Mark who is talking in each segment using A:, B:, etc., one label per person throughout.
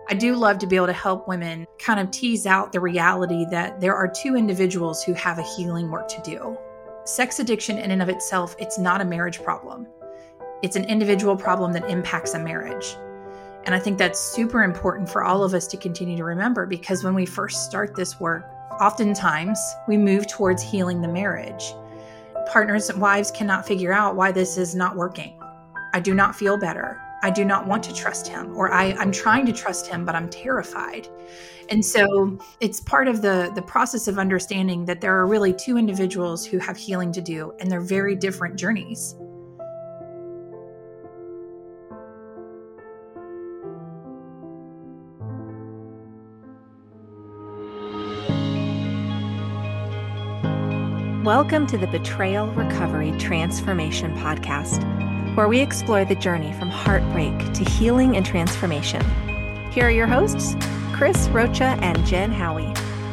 A: I do love to be able to help women kind of tease out the reality that there are two individuals who have a healing work to do. Sex addiction in and of itself, it's not a marriage problem. It's an individual problem that impacts a marriage. And I think that's super important for all of us to continue to remember, because when we first start this work, oftentimes we move towards healing the marriage. Partners and wives cannot figure out why this is not working. I do not feel better. I do not want to trust him, or I'm trying to trust him, but I'm terrified. And so it's part of the process of understanding that there are really two individuals who have healing to do, and they're very different journeys.
B: Welcome to the Betrayal Recovery Transformation Podcast, where we explore the journey from heartbreak to healing and transformation. Here are your hosts, Chris Rocha and Jen Howie.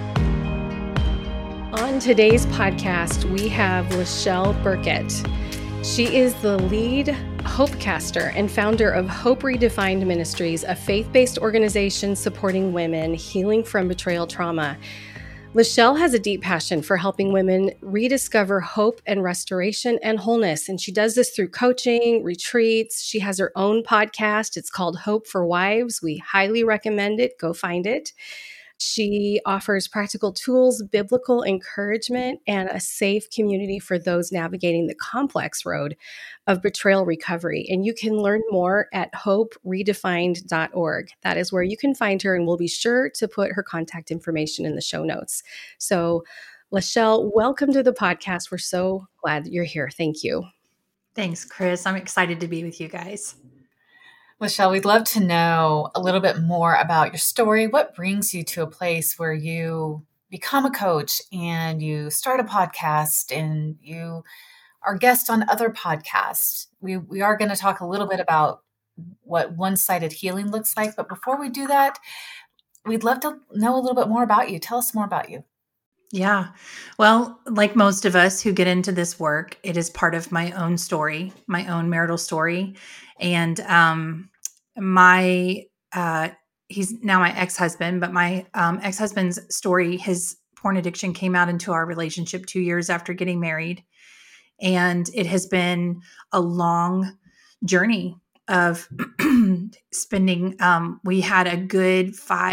C: On today's podcast, we have Lachelle Burkett. She is the lead Hopecaster and founder of Hope Redefined Ministries, a faith-based organization supporting women healing from betrayal trauma. Lachelle has a deep passion for helping women rediscover hope and restoration and wholeness. And she does this through coaching, retreats. She has her own podcast. It's called Hope for Wives. We highly recommend it. Go find it. She offers practical tools, biblical encouragement, and a safe community for those navigating the complex road of betrayal recovery. And you can learn more at hoperedefined.org. That is where you can find her, and we'll be sure to put her contact information in the show notes. So, Lachelle, welcome to the podcast. We're so glad that you're here. Thank you.
A: Thanks, Chris. I'm excited to be with you guys.
D: Lachelle, we'd love to know a little bit more about your story. What brings you to a place where you become a coach and you start a podcast and you are guest on other podcasts? We are going to talk a little bit about what one-sided healing looks like. But before we do that, we'd love to know a little bit more about you. Tell us more about you.
A: Yeah. Well, like most of us who get into this work, it is part of my own story, my own marital story. And he's now my ex-husband, but my ex-husband's story, his porn addiction came out into our relationship 2 years after getting married. And it has been a long journey of spending, we had a good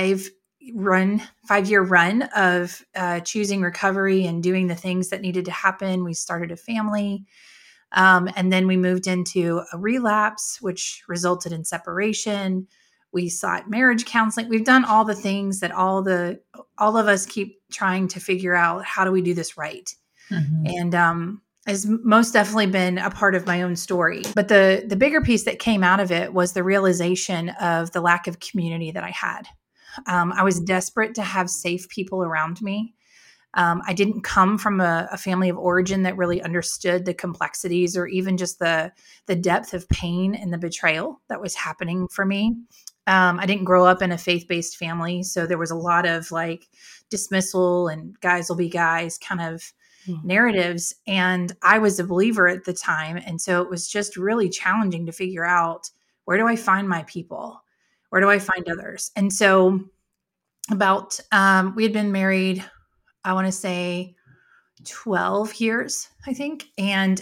A: 5-year run of choosing recovery and doing the things that needed to happen. We started a family. And then we moved into a relapse, which resulted in separation. We sought marriage counseling. We've done all the things that all of us keep trying to figure out. How do we do this right? Mm-hmm. And has most definitely been a part of my own story. But the bigger piece that came out of it was the realization of the lack of community that I had. I was desperate to have safe people around me. I didn't come from a family of origin that really understood the complexities or even just the depth of pain and the betrayal that was happening for me. I didn't grow up in a faith-based family, so there was a lot of like dismissal and guys will be guys kind of narratives. And I was a believer at the time. And so it was just really challenging to figure out, where do I find my people? Where do I find others? And so we had been married, I want to say 12 years, I think. And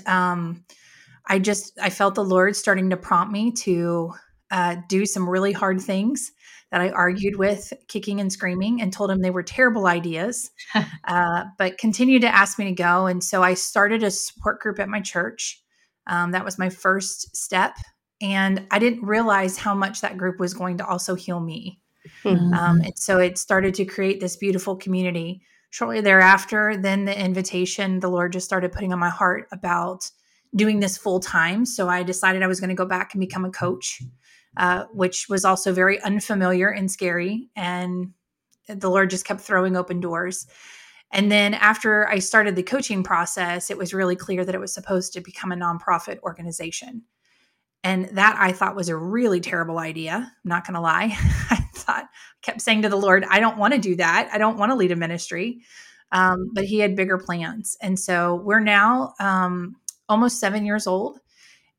A: I felt the Lord starting to prompt me to do some really hard things that I argued with, kicking and screaming, and told him they were terrible ideas, but continued to ask me to go. And so I started a support group at my church. That was my first step. And I didn't realize how much that group was going to also heal me. Mm-hmm. And so it started to create this beautiful community. Shortly thereafter, then the Lord just started putting on my heart about doing this full time. So I decided I was going to go back and become a coach, which was also very unfamiliar and scary. And the Lord just kept throwing open doors. And then after I started the coaching process, it was really clear that it was supposed to become a nonprofit organization. And that I thought was a really terrible idea. I'm not going to lie. I kept saying to the Lord, I don't want to do that. I don't want to lead a ministry. But he had bigger plans. And so we're now almost 7 years old.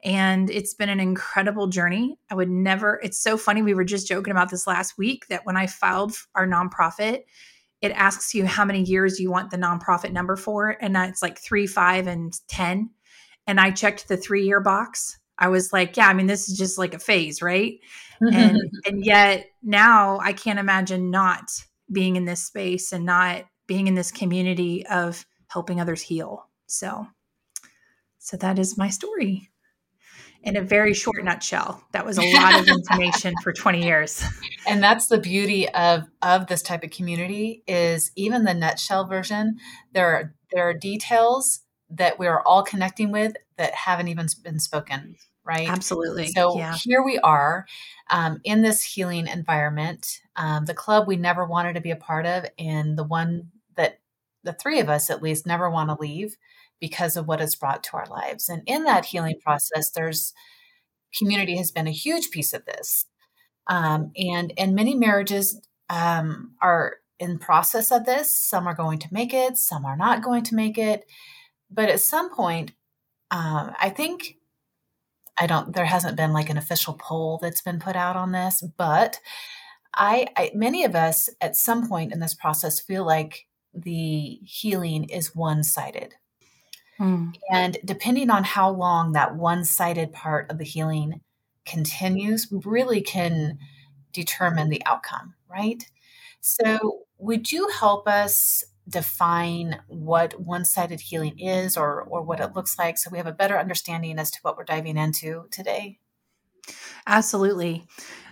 A: And it's been an incredible journey. It's so funny. We were just joking about this last week that when I filed our nonprofit, it asks you how many years you want the nonprofit number for. And it's like 3, 5, and 10. And I checked the 3-year box. I was like, yeah, I mean, this is just like a phase, right? And yet now I can't imagine not being in this space and not being in this community of helping others heal. So that is my story in a very short nutshell. That was a lot of information for 20 years.
D: And that's the beauty of this type of community, is even the nutshell version, there are details that we're all connecting with that haven't even been spoken, right?
A: Absolutely.
D: So
A: yeah.
D: Here we are in this healing environment, the club we never wanted to be a part of, and the one that the three of us at least never want to leave because of what it's brought to our lives. And in that healing process, community has been a huge piece of this. And many marriages are in process of this. Some are going to make it, some are not going to make it. But at some point, I think, there hasn't been like an official poll that's been put out on this, but many of us at some point in this process feel like the healing is one-sided. And depending on how long that one-sided part of the healing continues, really can determine the outcome, right? So would you help us define what one-sided healing is, or what it looks like, so we have a better understanding as to what we're diving into today?
A: Absolutely.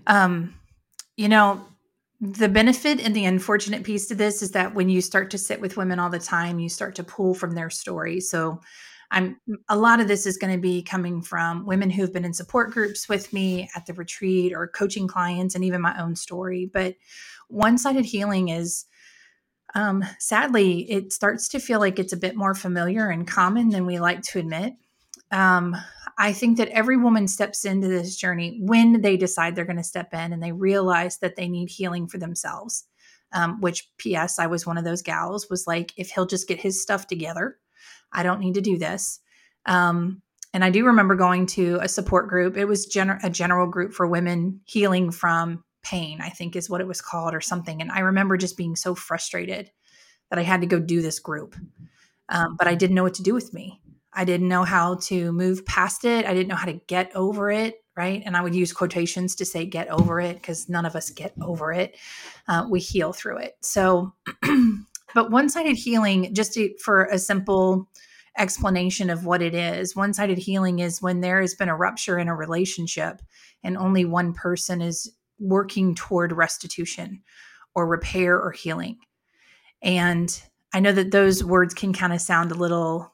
A: The benefit and the unfortunate piece to this is that when you start to sit with women all the time, you start to pull from their story. So a lot of this is going to be coming from women who've been in support groups with me at the retreat, or coaching clients, and even my own story. But one-sided healing is, sadly, it starts to feel like it's a bit more familiar and common than we like to admit. I think that every woman steps into this journey when they decide they're going to step in and they realize that they need healing for themselves. Which, P.S., I was one of those gals, was like, if he'll just get his stuff together, I don't need to do this. And I do remember going to a support group. It was a general group for women healing from pain, I think is what it was called, or something. And I remember just being so frustrated that I had to go do this group. But I didn't know what to do with me. I didn't know how to move past it. I didn't know how to get over it, right? And I would use quotations to say get over it, because none of us get over it. We heal through it. So, but one-sided healing, for a simple explanation of what it is, one-sided healing is when there has been a rupture in a relationship and only one person is working toward restitution or repair or healing. And I know that those words can kind of sound a little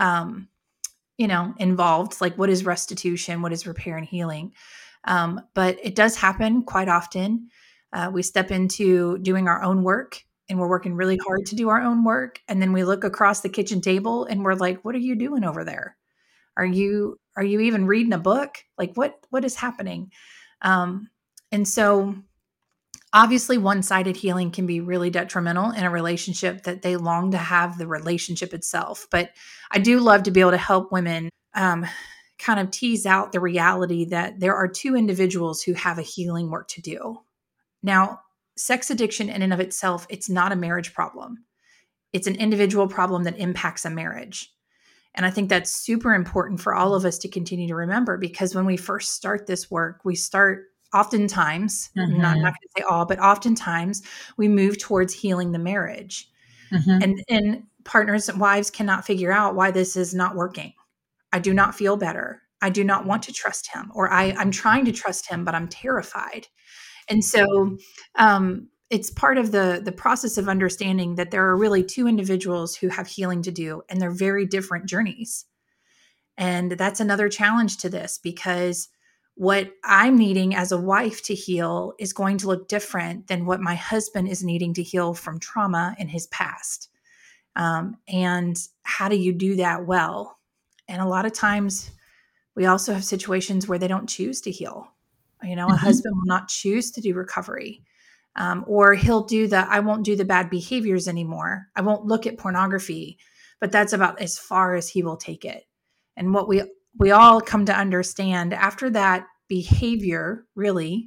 A: involved, like what is restitution, what is repair and healing. But it does happen quite often. We step into doing our own work, and we're working really hard to do our own work. And then we look across the kitchen table and we're like, what are you doing over there? Are you even reading a book? Like what is happening? And so obviously one-sided healing can be really detrimental in a relationship that they long to have the relationship itself. But I do love to be able to help women kind of tease out the reality that there are two individuals who have a healing work to do. Now, sex addiction in and of itself, it's not a marriage problem. It's an individual problem that impacts a marriage. And I think that's super important for all of us to continue to remember, because when we first start this work, we start oftentimes, not going to say all, but oftentimes we move towards healing the marriage. And partners and wives cannot figure out why this is not working. I do not feel better. I do not want to trust him, or I'm trying to trust him, but I'm terrified. And so it's part of the process of understanding that there are really two individuals who have healing to do, and they're very different journeys. And that's another challenge to this, because what I'm needing as a wife to heal is going to look different than what my husband is needing to heal from trauma in his past. And how do you do that well? And a lot of times we also have situations where they don't choose to heal. A husband will not choose to do recovery. Or he'll do I won't do the bad behaviors anymore. I won't look at pornography, but that's about as far as he will take it. And what we we all come to understand after that behavior, really,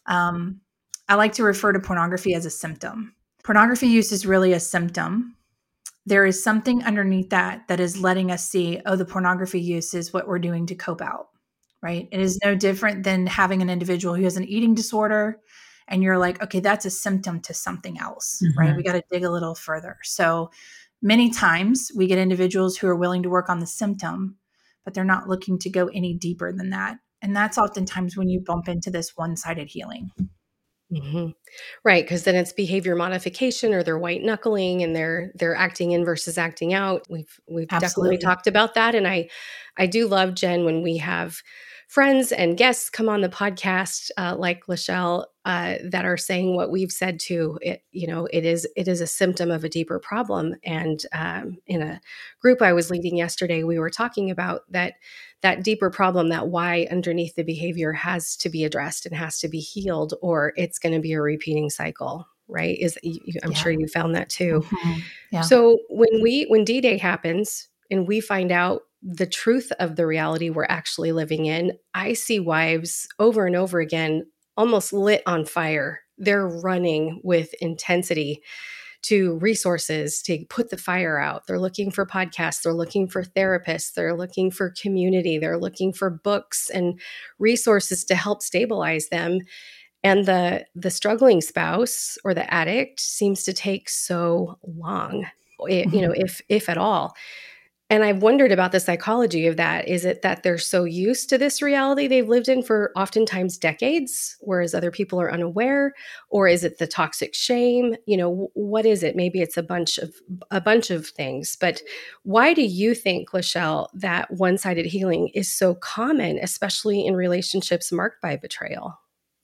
A: I like to refer to pornography as a symptom. Pornography use is really a symptom. There is something underneath that is letting us see, oh, the pornography use is what we're doing to cope out, right? It is no different than having an individual who has an eating disorder and you're like, okay, that's a symptom to something else, right? We got to dig a little further. So many times we get individuals who are willing to work on the symptom, but they're not looking to go any deeper than that. And that's oftentimes when you bump into this one-sided healing.
C: Mm-hmm. Right. Because then it's behavior modification, or they're white knuckling and they're acting in versus acting out. We've definitely talked about that. And I do love, Jen, when we have friends and guests come on the podcast, like Lachelle, that are saying what we've said too. It is a symptom of a deeper problem. And in a group I was leading yesterday, we were talking about that deeper problem, that why underneath the behavior has to be addressed and has to be healed, or it's going to be a repeating cycle, right? I'm sure you found that too.
A: Mm-hmm. Yeah.
C: So when D-Day happens and we find out the truth of the reality we're actually living in, I see wives over and over again, almost lit on fire. They're running with intensity to resources to put the fire out. They're looking for podcasts. They're looking for therapists. They're looking for community. They're looking for books and resources to help stabilize them. And the struggling spouse or the addict seems to take so long, if at all. And I've wondered about the psychology of that. Is it that they're so used to this reality they've lived in for oftentimes decades, whereas other people are unaware? Or is it the toxic shame? What is it? Maybe it's a bunch of things. But why do you think, Lachelle, that one-sided healing is so common, especially in relationships marked by betrayal?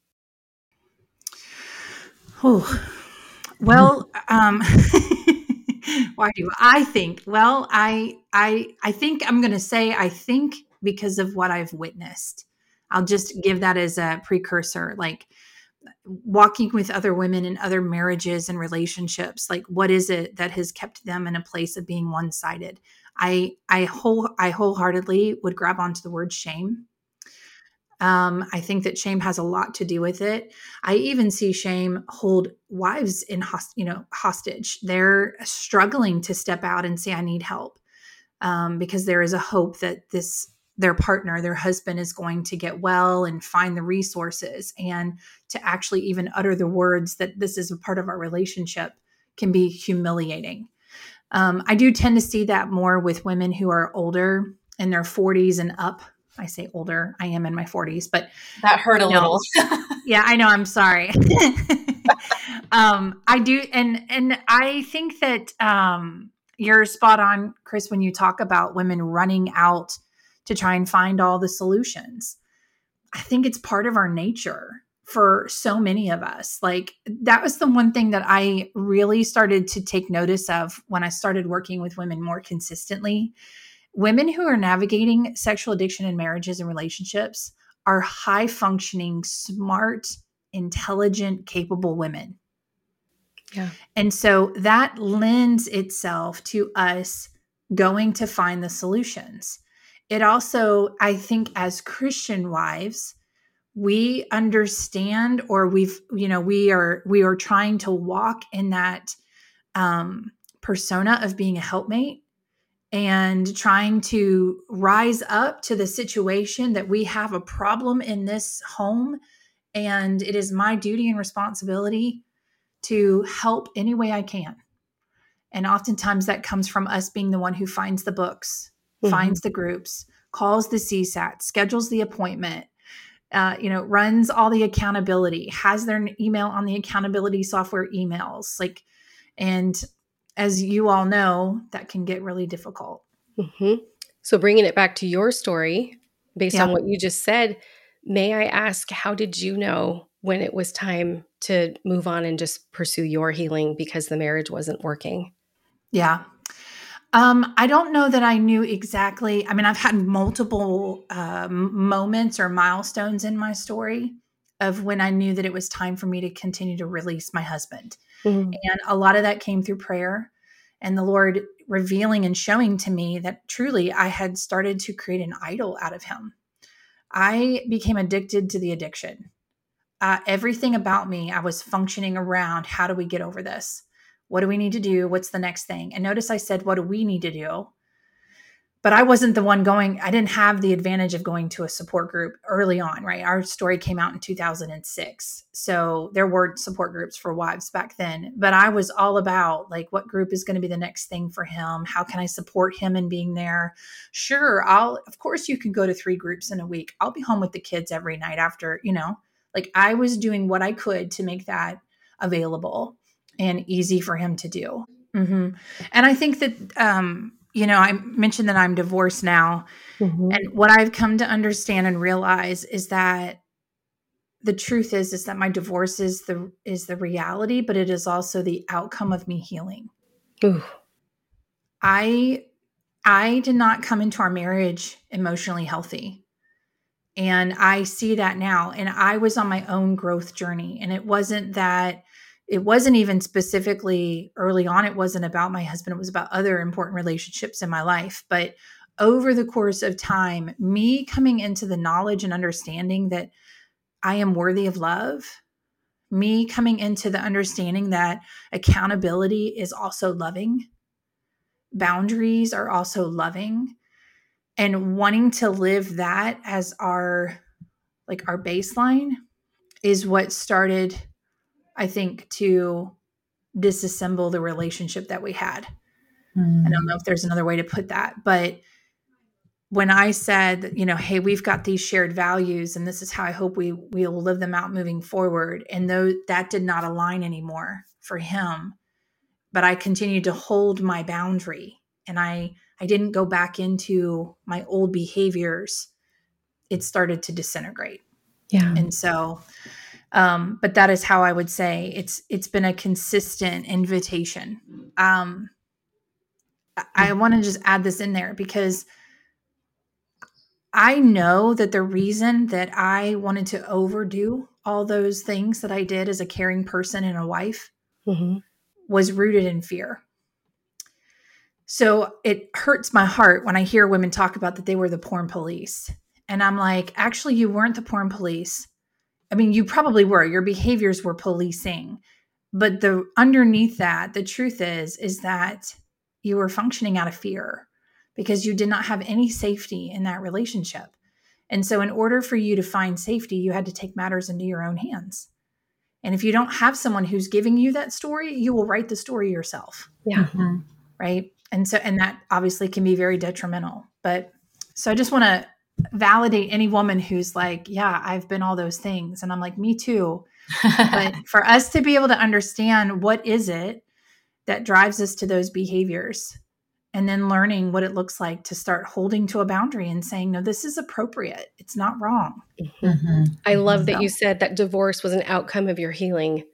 A: Oh, well, why do I think? Well, I think I'm going to say, I think because of what I've witnessed. I'll just give that as a precursor, like walking with other women in other marriages and relationships. Like, what is it that has kept them in a place of being one-sided? I wholeheartedly would grab onto the word shame. I think that shame has a lot to do with it. I even see shame hold wives in hostage. They're struggling to step out and say, I need help, because there is a hope that their partner, their husband, is going to get well and find the resources, and to actually even utter the words that this is a part of our relationship can be humiliating. I do tend to see that more with women who are older, in their 40s and up. I say older, I am in my 40s, but
D: that hurt a little.
A: Yeah, I know. I'm sorry. I do. And I think that you're spot on, Chris, when you talk about women running out to try and find all the solutions. I think it's part of our nature for so many of us. Like, that was the one thing that I really started to take notice of when I started working with women more consistently. Women who are navigating sexual addiction in marriages and relationships are high functioning, smart, intelligent, capable women.
C: Yeah.
A: And so that lends itself to us going to find the solutions. It also, I think, as Christian wives, we understand, or we are trying to walk in that persona of being a helpmate, and trying to rise up to the situation that we have a problem in this home. And it is my duty and responsibility to help any way I can. And oftentimes that comes from us being the one who finds the books, finds the groups, calls the CSAT, schedules the appointment, runs all the accountability, has their email on the accountability software emails. And as you all know, that can get really difficult.
C: Mm-hmm. So bringing it back to your story, based on what you just said, may I ask, how did you know when it was time to move on and just pursue your healing because the marriage wasn't working?
A: Yeah. I don't know that I knew exactly. I mean, I've had multiple moments or milestones in my story of when I knew that it was time for me to continue to release my husband. Mm-hmm. And a lot of that came through prayer. and the Lord revealing and showing to me that truly I had started to create an idol out of him. I became addicted to the addiction. Everything about me, I was functioning around, how do we get over this? What do we need to do? What's the next thing? And notice I said, what do we need to do? But I wasn't the one going, I didn't have the advantage of going to a support group early on, right? Our story came out in 2006. So there weren't support groups for wives back then, but I was all about like, what group is going to be the next thing for him? How can I support him in being there? Sure. Of course you can go to 3 groups in a week. I'll be home with the kids every night after, like I was doing what I could to make that available and easy for him to do. Mm-hmm. And I think that, I mentioned that I'm divorced now. Mm-hmm. And what I've come to understand and realize is that the truth is that my divorce is the reality, but it is also the outcome of me healing.
C: Ooh.
A: I did not come into our marriage emotionally healthy. And I see that now. And I was on my own growth journey. And it wasn't even specifically early on. It wasn't about my husband. It was about other important relationships in my life. But over the course of time, me coming into the knowledge and understanding that I am worthy of love, me coming into the understanding that accountability is also loving, boundaries are also loving, and wanting to live that as our baseline is what started, I think, to disassemble the relationship that we had. I don't know if there's another way to put that, but when I said, hey, we've got these shared values and this is how I hope we will live them out moving forward. And that did not align anymore for him, but I continued to hold my boundary and I didn't go back into my old behaviors. It started to disintegrate.
C: Yeah.
A: And so, but that is how I would say it's been a consistent invitation. I want to just add this in there because I know that the reason that I wanted to overdo all those things that I did as a caring person and a wife was rooted in fear. So it hurts my heart when I hear women talk about that they were the porn police. And I'm like, actually, you weren't the porn police. I mean, you probably were. Your behaviors were policing. But underneath that, the truth is that you were functioning out of fear because you did not have any safety in that relationship. And so in order for you to find safety, you had to take matters into your own hands. And if you don't have someone who's giving you that story, you will write the story yourself.
C: Yeah.
A: Mm-hmm. Right. And that obviously can be very detrimental. But so I just want to validate any woman who's like, yeah, I've been all those things. And I'm like, me too. But for us to be able to understand what is it that drives us to those behaviors and then learning what it looks like to start holding to a boundary and saying, no, this is appropriate. It's not wrong.
C: Mm-hmm. I love that you said that divorce was an outcome of your healing.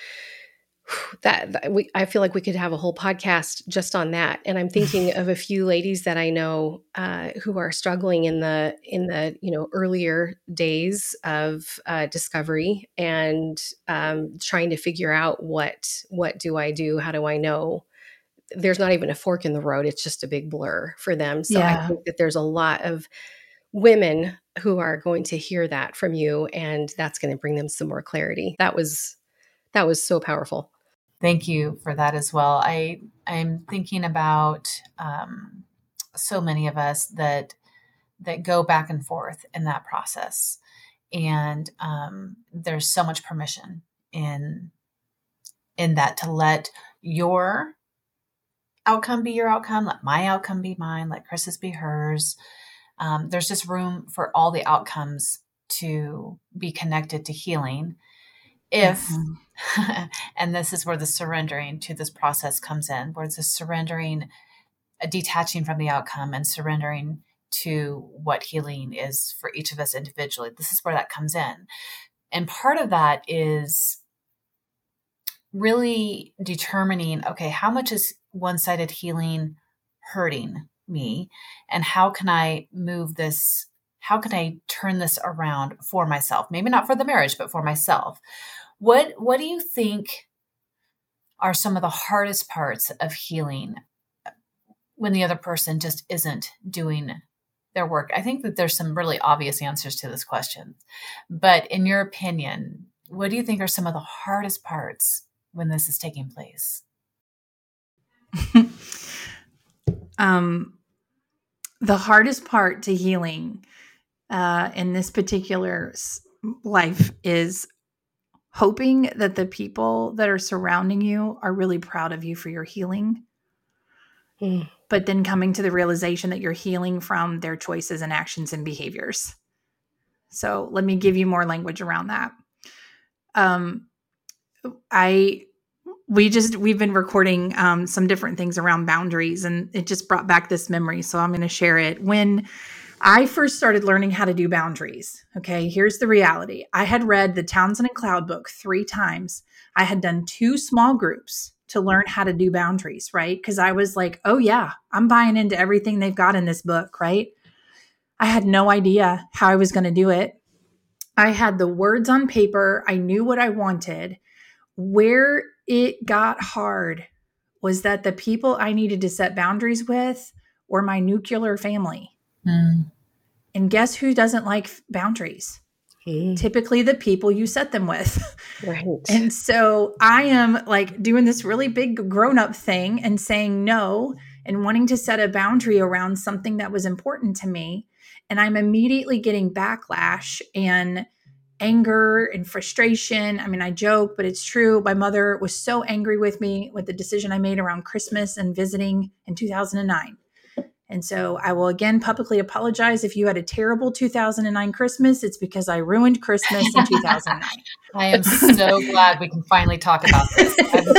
C: I feel like we could have a whole podcast just on that. And I'm thinking of a few ladies that I know who are struggling in the earlier days of discovery and trying to figure out what do I do? How do I know? There's not even a fork in the road. It's just a big blur for them. So I think that there's a lot of women who are going to hear that from you, and that's going to bring them some more clarity. That was so powerful.
D: Thank you for that as well. I'm thinking about so many of us that go back and forth in that process, and there's so much permission in that to let your outcome be your outcome, let my outcome be mine, let Chris's be hers. There's just room for all the outcomes to be connected to healing. If, and this is where the surrendering to this process comes in, where it's a surrendering, detaching from the outcome and surrendering to what healing is for each of us individually. This is where that comes in. And part of that is really determining, okay, how much is one-sided healing hurting me? And how can I move this? How can I turn this around for myself? Maybe not for the marriage, but for myself. What do you think are some of the hardest parts of healing when the other person just isn't doing their work? I think that there's some really obvious answers to this question, but in your opinion, what do you think are some of the hardest parts when this is taking place?
A: The hardest part to healing in this particular life is hoping that the people that are surrounding you are really proud of you for your healing, but then coming to the realization that you're healing from their choices and actions and behaviors. So let me give you more language around that. We've been recording some different things around boundaries, and it just brought back this memory. So I'm going to share it. When I first started learning how to do boundaries, okay, here's the reality. I had read the Townsend and Cloud book 3 times. I had done 2 small groups to learn how to do boundaries, right? Because I was like, oh yeah, I'm buying into everything they've got in this book, right? I had no idea how I was going to do it. I had the words on paper. I knew what I wanted. Where it got hard was that the people I needed to set boundaries with were my nuclear family. And guess who doesn't like boundaries? Typically the people you set them with.
C: Right.
A: And so I am like doing this really big grown-up thing and saying no and wanting to set a boundary around something that was important to me. And I'm immediately getting backlash and anger and frustration. I mean, I joke, but it's true. My mother was so angry with me with the decision I made around Christmas and visiting in 2009. And so I will again publicly apologize if you had a terrible 2009 Christmas. It's because I ruined Christmas in 2009.
D: I am so glad we can finally talk about this.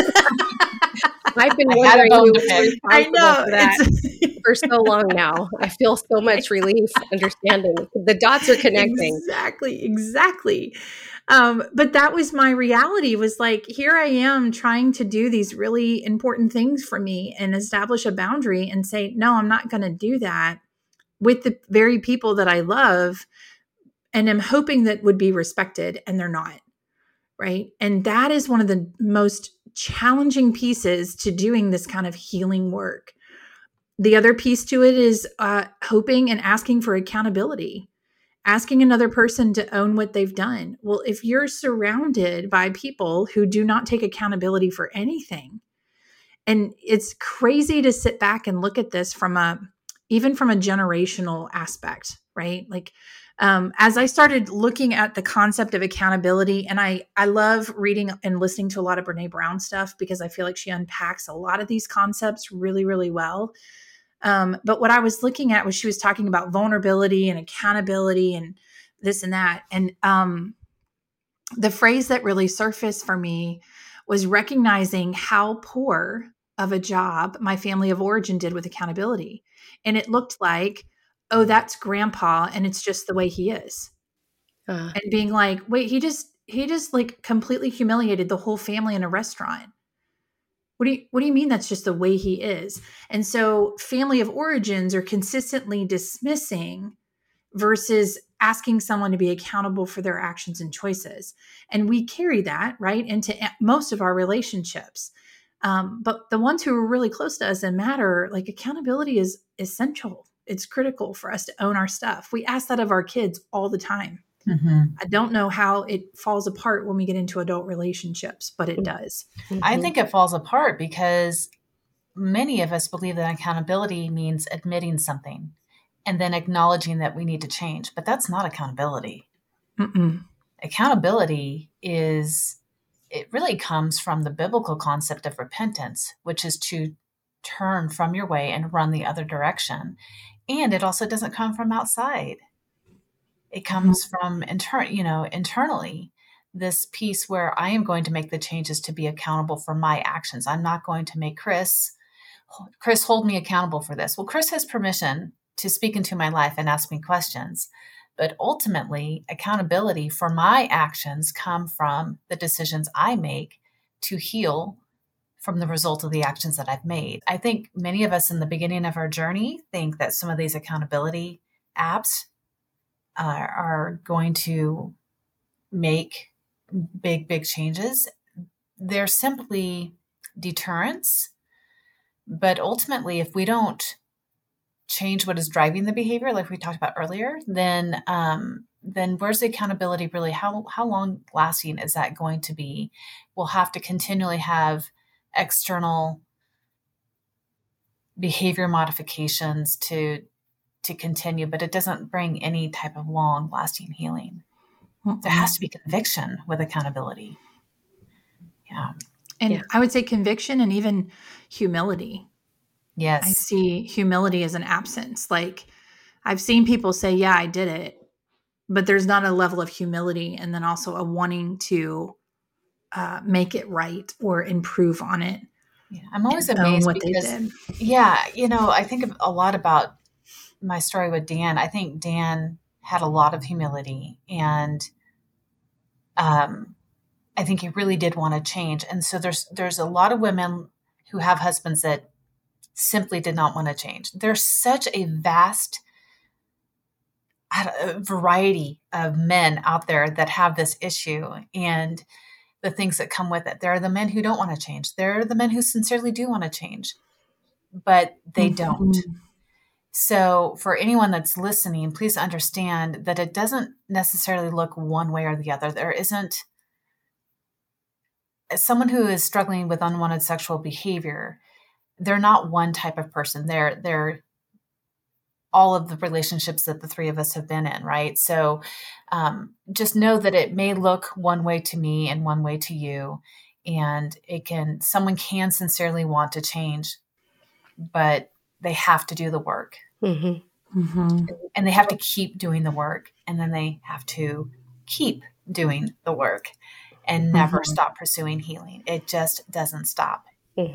C: I've been wondering who was
A: I
C: responsible
A: know
C: for that for so long now. I feel so much relief understanding. The dots are connecting.
A: Exactly. But that was my reality, was like, here I am trying to do these really important things for me and establish a boundary and say, no, I'm not going to do that with the very people that I love. And I'm hoping that would be respected, and they're not. Right. And that is one of the most challenging pieces to doing this kind of healing work. The other piece to it is hoping and asking for accountability, asking another person to own what they've done. Well, if you're surrounded by people who do not take accountability for anything, and it's crazy to sit back and look at this even from a generational aspect, right? Like, as I started looking at the concept of accountability, and I love reading and listening to a lot of Brene Brown stuff because I feel like she unpacks a lot of these concepts really, really well. But what I was looking at was she was talking about vulnerability and accountability and this and that. And the phrase that really surfaced for me was recognizing how poor of a job my family of origin did with accountability. And it looked like, oh, that's grandpa, and it's just the way he is. And being like, wait, he just like completely humiliated the whole family in a restaurant. What do you mean that's just the way he is? And so family of origins are consistently dismissing versus asking someone to be accountable for their actions and choices. And we carry that right into most of our relationships. But the ones who are really close to us and matter, like, accountability is essential. It's critical for us to own our stuff. We ask that of our kids all the time. Mm-hmm. I don't know how it falls apart when we get into adult relationships, but it does.
D: I think it falls apart because many of us believe that accountability means admitting something and then acknowledging that we need to change. But that's not accountability. Mm-mm. Accountability it really comes from the biblical concept of repentance, which is to turn from your way and run the other direction. And it also doesn't come from outside. It comes from internally, this piece where I am going to make the changes to be accountable for my actions. I'm not going to make Chris hold me accountable for this. Well, Chris has permission to speak into my life and ask me questions. But ultimately, accountability for my actions come from the decisions I make to heal from the result of the actions that I've made. I think many of us in the beginning of our journey think that some of these accountability apps are going to make big changes. They're simply deterrence. But ultimately, if we don't change what is driving the behavior, like we talked about earlier, then where's the accountability really? How long lasting is that going to be? We'll have to continually have external behavior modifications to continue, but it doesn't bring any type of long lasting healing. There has to be conviction with accountability. Yeah.
A: And I would say conviction and even humility.
D: Yes.
A: I see humility as an absence. Like I've seen people say, yeah, I did it, but there's not a level of humility and then also a wanting to make it right or improve on it.
D: Yeah. I'm always amazed
A: what
D: because,
A: they did.
D: Yeah, I think a lot about my story with Dan. I think Dan had a lot of humility, and I think he really did want to change. And so there's a lot of women who have husbands that simply did not want to change. There's such a vast variety of men out there that have this issue and the things that come with it. There are the men who don't want to change. There are the men who sincerely do want to change, but they don't. So for anyone that's listening, please understand that it doesn't necessarily look one way or the other. There isn't someone who is struggling with unwanted sexual behavior. They're not one type of person. They're all of the relationships that the three of us have been in, right? So just know that it may look one way to me and one way to you, and someone can sincerely want to change, but they have to do the work. And they have to keep doing the work, and then they have to keep doing the work and never stop pursuing healing. It just doesn't stop.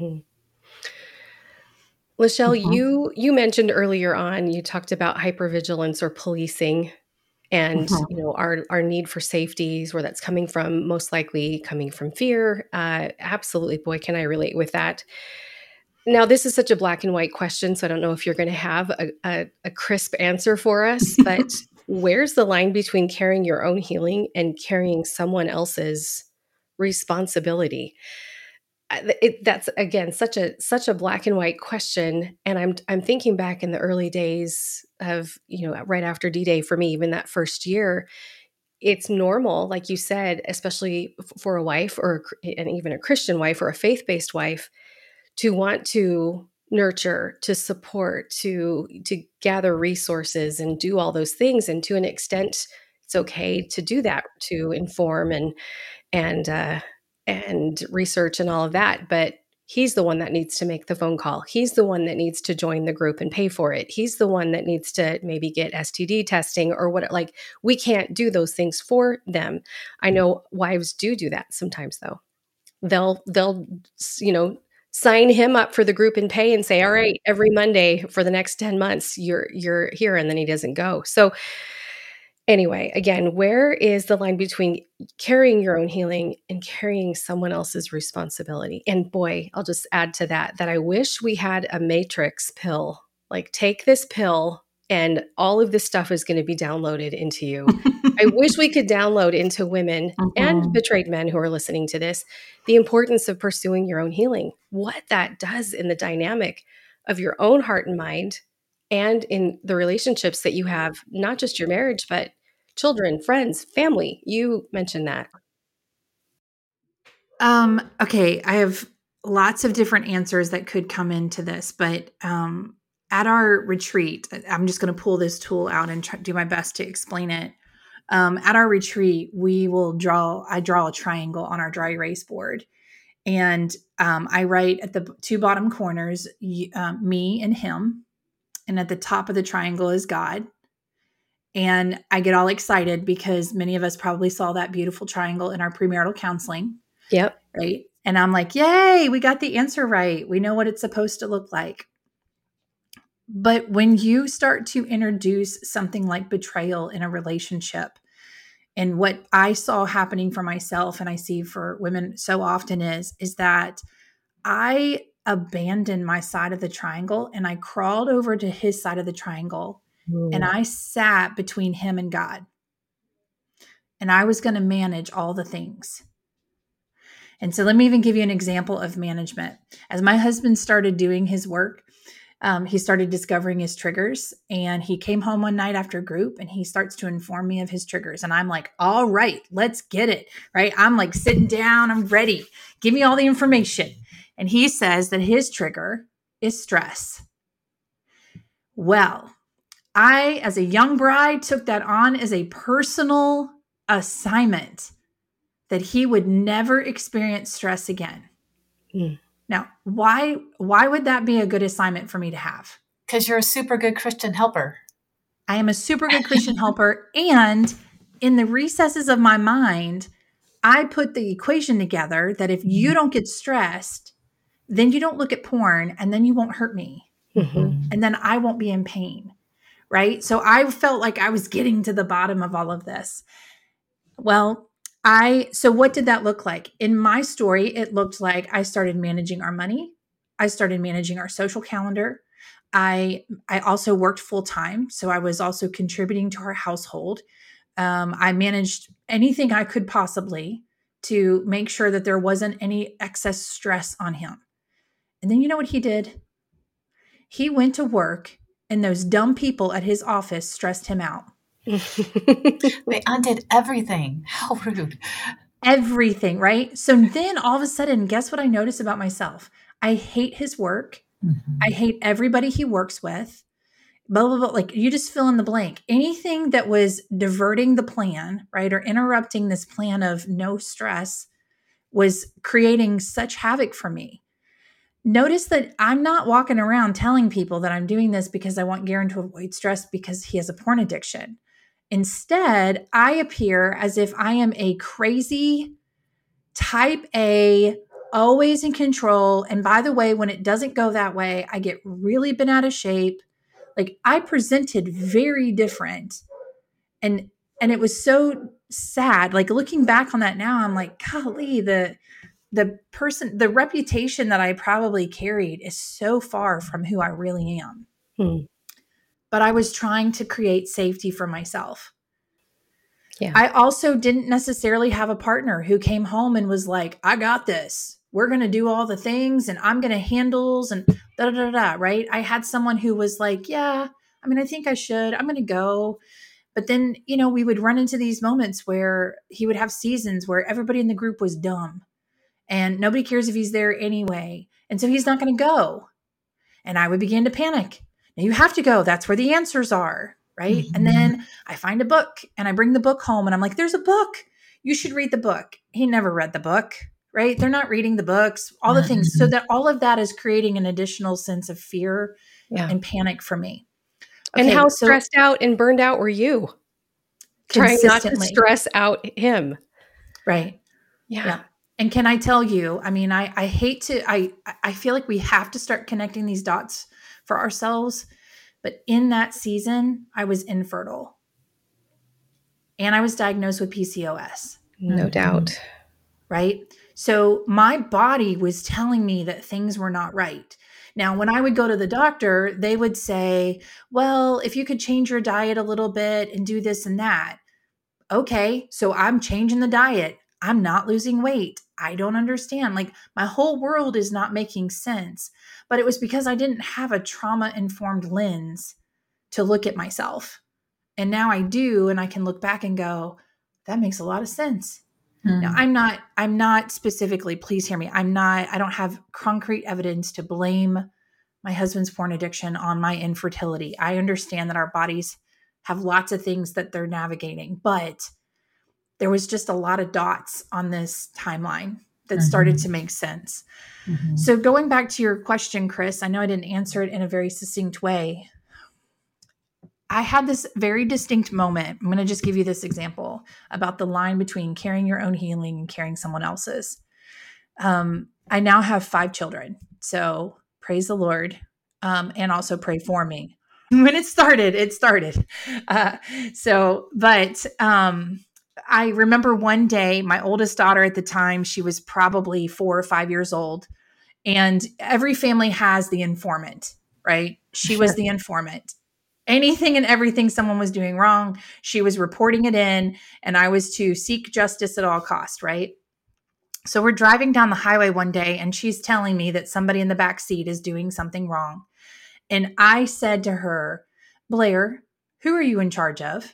C: Lachelle, you mentioned earlier on, you talked about hypervigilance or policing and our need for safeties, where that's coming from, most likely coming from fear. Absolutely. Boy, can I relate with that. Now, this is such a black and white question, so I don't know if you're going to have a crisp answer for us, but where's the line between carrying your own healing and carrying someone else's responsibility? That's again such a black and white question, and I'm thinking back in the early days of right after D-Day for me, even that first year. It's normal, like you said, especially for a wife and even a Christian wife or a faith-based wife, to want to nurture, to support, to gather resources and do all those things. And to an extent, it's okay to do that, to inform and research and all of that. But he's the one that needs to make the phone call. He's the one that needs to join the group and pay for it. He's the one that needs to maybe get STD testing or what. Like, we can't do those things for them. I know wives do that sometimes, though. They'll sign him up for the group and pay and say, all right, every Monday for the next 10 months, you're here. And then he doesn't go. So anyway, again, where is the line between carrying your own healing and carrying someone else's responsibility? And boy, I'll just add to that I wish we had a matrix pill, like take this pill and all of this stuff is going to be downloaded into you. I wish we could download into women and betrayed men who are listening to this, the importance of pursuing your own healing, what that does in the dynamic of your own heart and mind and in the relationships that you have, not just your marriage, but children, friends, family. You mentioned that.
A: Okay. I have lots of different answers that could come into this, but at our retreat, I'm just going to pull this tool out and do my best to explain it. At our retreat, I draw a triangle on our dry erase board, and I write at the two bottom corners, me and him. And at the top of the triangle is God. And I get all excited because many of us probably saw that beautiful triangle in our premarital counseling.
C: Yep.
A: Right. And I'm like, yay, we got the answer right. We know what it's supposed to look like. But when you start to introduce something like betrayal in a relationship, and what I saw happening for myself and I see for women so often is that I abandoned my side of the triangle and I crawled over to his side of the triangle and I sat between him and God. And I was going to manage all the things. And so let me even give you an example of management. As my husband started doing his work, he started discovering his triggers, and he came home one night after group and he starts to inform me of his triggers. And I'm like, all right, let's get it, right? I'm like sitting down, I'm ready. Give me all the information. And he says that his trigger is stress. Well, I, as a young bride, took that on as a personal assignment that he would never experience stress again.
C: Mm.
A: Now, why would that be a good assignment for me to have?
D: Because you're a super good Christian helper.
A: I am a super good Christian helper. And in the recesses of my mind, I put the equation together that if you don't get stressed, then you don't look at porn, and then you won't hurt me.
C: Mm-hmm.
A: And then I won't be in pain. Right? So I felt like I was getting to the bottom of all of this. Well, so what did that look like? In my story, it looked like I started managing our money. I started managing our social calendar. I also worked full time. So I was also contributing to our household. I managed anything I could possibly to make sure that there wasn't any excess stress on him. And then you know what he did? He went to work, and those dumb people at his office stressed him out.
D: They undid everything. How rude.
A: Everything, right? So then all of a sudden, guess what I noticed about myself? I hate his work.
D: Mm-hmm.
A: I hate everybody he works with. Blah, blah, blah. Like, you just fill in the blank. Anything that was diverting the plan, right, or interrupting this plan of no stress was creating such havoc for me. Notice that I'm not walking around telling people that I'm doing this because I want Garen to avoid stress because he has a porn addiction. Instead, I appear as if I am a crazy type A, always in control. And by the way, when it doesn't go that way, I get really bent out of shape. Like, I presented very different. And it was so sad. Like, looking back on that now, I'm like, golly, the reputation that I probably carried is so far from who I really am. But I was trying to create safety for myself.
C: Yeah.
A: I also didn't necessarily have a partner who came home and was like, I got this. We're going to do all the things, and I'm going to handles and da, da, da, da, right? I had someone who was like, yeah, I mean, I think I should. I'm going to go. But then, we would run into these moments where he would have seasons where everybody in the group was dumb and nobody cares if he's there anyway. And so he's not going to go. And I would begin to panic. Now you have to go. That's where the answers are. Right.
D: Mm-hmm.
A: And then I find a book and I bring the book home and I'm like, there's a book. You should read the book. He never read the book. Right. They're not reading the books, all the things. So that all of that is creating an additional sense of fear and panic for me.
C: Okay, and how stressed out and burned out were you? Trying not to stress out him.
A: Right.
C: Yeah.
A: And can I tell you, I mean, I hate to, I feel like we have to start connecting these dots for ourselves. But in that season, I was infertile. And I was diagnosed with PCOS.
C: No doubt.
A: Right? So my body was telling me that things were not right. Now, when I would go to the doctor, they would say, well, if you could change your diet a little bit and do this and that. Okay, so I'm changing the diet. I'm not losing weight. I don't understand. Like, my whole world is not making sense. But it was because I didn't have a trauma-informed lens to look at myself. And now I do, and I can look back and go, that makes a lot of sense. Now, I'm not specifically, please hear me. I don't have concrete evidence to blame my husband's porn addiction on my infertility. I understand that our bodies have lots of things that they're navigating, but there was just a lot of dots on this timeline that started to make sense. So going back to your question, Chris, I know I didn't answer it in a very succinct way. I had this very distinct moment. I'm going to just give you this example about the line between carrying your own healing and carrying someone else's. I now have 5 children. So praise the Lord. And also pray for me. When it started. I remember one day, my oldest daughter at the time, she was probably 4 or 5 years old. And every family has the informant, right? She was the informant. Anything and everything someone was doing wrong, she was reporting it in, and I was to seek justice at all costs, right? So we're driving down the highway one day and she's telling me that somebody in the back seat is doing something wrong. And I said to her, Blair, who are you in charge of?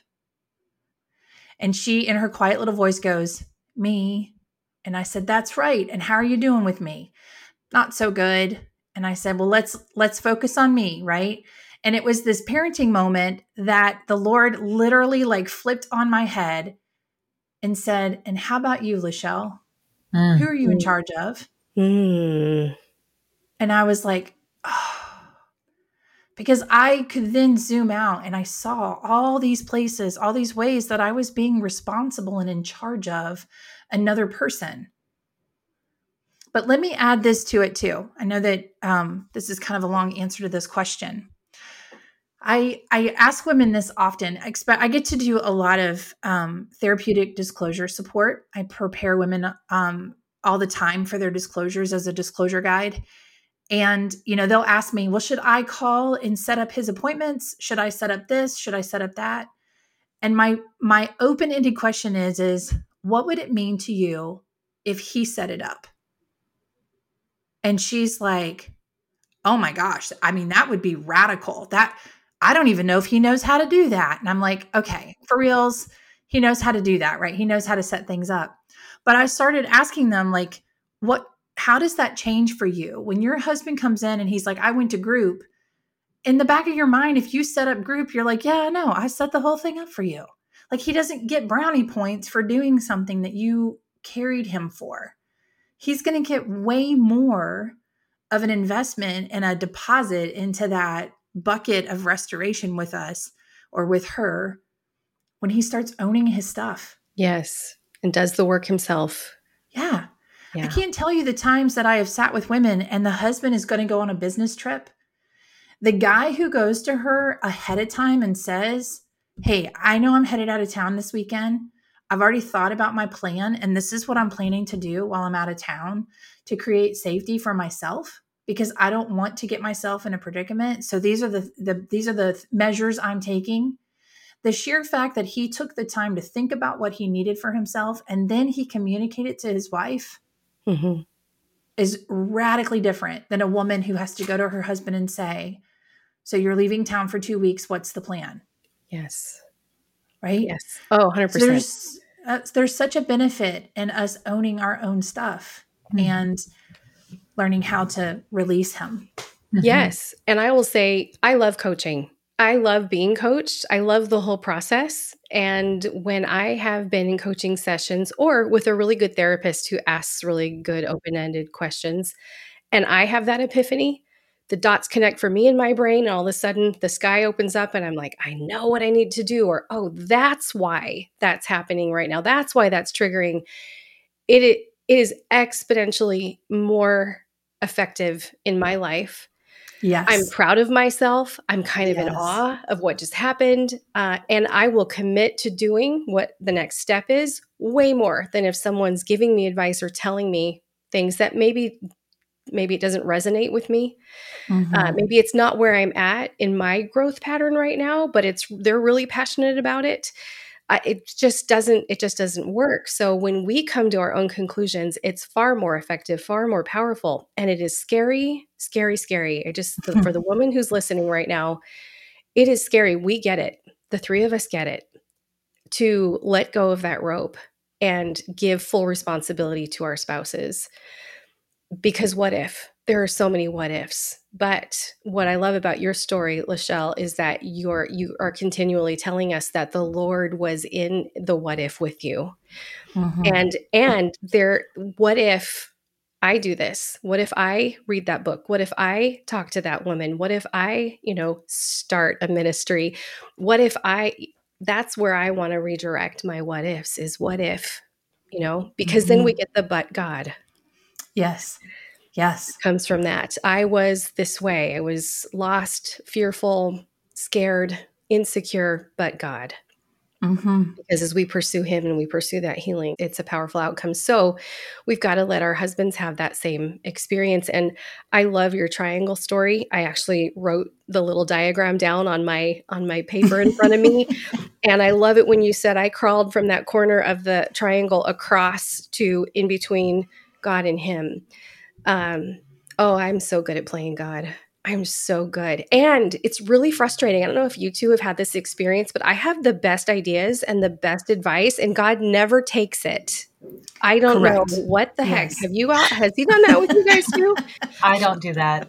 A: And she, in her quiet little voice, goes, me. And I said, that's right. And how are you doing with me? Not so good. And I said, well, let's focus on me, right? And it was this parenting moment that the Lord literally like flipped on my head and said, and how about you, Lachelle? Who are you in charge of?
C: Mm.
A: And I was like, oh, because I could then zoom out and I saw all these places, all these ways that I was being responsible and in charge of another person. But let me add this to it too. I know that this is kind of a long answer to this question. I ask women this often. I get to do a lot of therapeutic disclosure support. I prepare women all the time for their disclosures as a disclosure guide. And, they'll ask me, well, should I call and set up his appointments? Should I set up this? Should I set up that? And my open-ended question is what would it mean to you if he set it up? And she's like, oh my gosh, I mean, that would be radical. That I don't even know if he knows how to do that. And I'm like, okay, for reals, he knows how to do that, right? He knows how to set things up. But I started asking them like, how does that change for you? When your husband comes in and he's like, I went to group, in the back of your mind, if you set up group, you're like, yeah, no, I set the whole thing up for you. Like he doesn't get brownie points for doing something that you carried him for. He's going to get way more of an investment and a deposit into that bucket of restoration with us or with her when he starts owning his stuff.
C: Yes. And does the work himself.
A: Yeah. I can't tell you the times that I have sat with women and the husband is going to go on a business trip. The guy who goes to her ahead of time and says, hey, I know I'm headed out of town this weekend. I've already thought about my plan, and this is what I'm planning to do while I'm out of town to create safety for myself because I don't want to get myself in a predicament. So these are the measures I'm taking. The sheer fact that he took the time to think about what he needed for himself and then he communicated to his wife is radically different than a woman who has to go to her husband and say, so you're leaving town for 2 weeks. What's the plan?
C: Yes.
A: Right?
C: Yes. Oh, 100%.
A: So there's such a benefit in us owning our own stuff and learning how to release him.
C: Yes. And I will say, I love coaching. I love being coached. I love the whole process. And when I have been in coaching sessions or with a really good therapist who asks really good open-ended questions, and I have that epiphany, the dots connect for me in my brain. And all of a sudden the sky opens up and I'm like, I know what I need to do. Or, oh, that's why that's happening right now. That's why that's triggering. It is exponentially more effective in my life.
A: Yes.
C: I'm proud of myself. I'm kind of in awe of what just happened. And I will commit to doing what the next step is way more than if someone's giving me advice or telling me things that maybe it doesn't resonate with me. Maybe it's not where I'm at in my growth pattern right now, but they're really passionate about it. It just doesn't work. So when we come to our own conclusions, it's far more effective, far more powerful. And it is scary, scary, scary. For the woman who's listening right now, it is scary. We get it. The three of us get it, to let go of that rope and give full responsibility to our spouses. Because what if? There are so many what ifs. But what I love about your story, Lachelle, is that you are continually telling us that the Lord was in the what if with you. And what if I do this? What if I read that book? What if I talk to that woman? What if I, start a ministry? What if that's where I want to redirect my what ifs is what if, because then we get the but God.
A: Yes. Yes.
C: Comes from that. I was this way. I was lost, fearful, scared, insecure, but God. Because as we pursue him and we pursue that healing, it's a powerful outcome. So we've got to let our husbands have that same experience. And I love your triangle story. I actually wrote the little diagram down on my paper in front of me. And I love it when you said I crawled from that corner of the triangle across to in between God in him. I'm so good at playing God. I'm so good. And it's really frustrating. I don't know if you two have had this experience, but I have the best ideas and the best advice, and God never takes it. I don't
A: Correct.
C: know what the heck.
A: Yes.
C: Has he done that with you guys too?
D: I don't do that.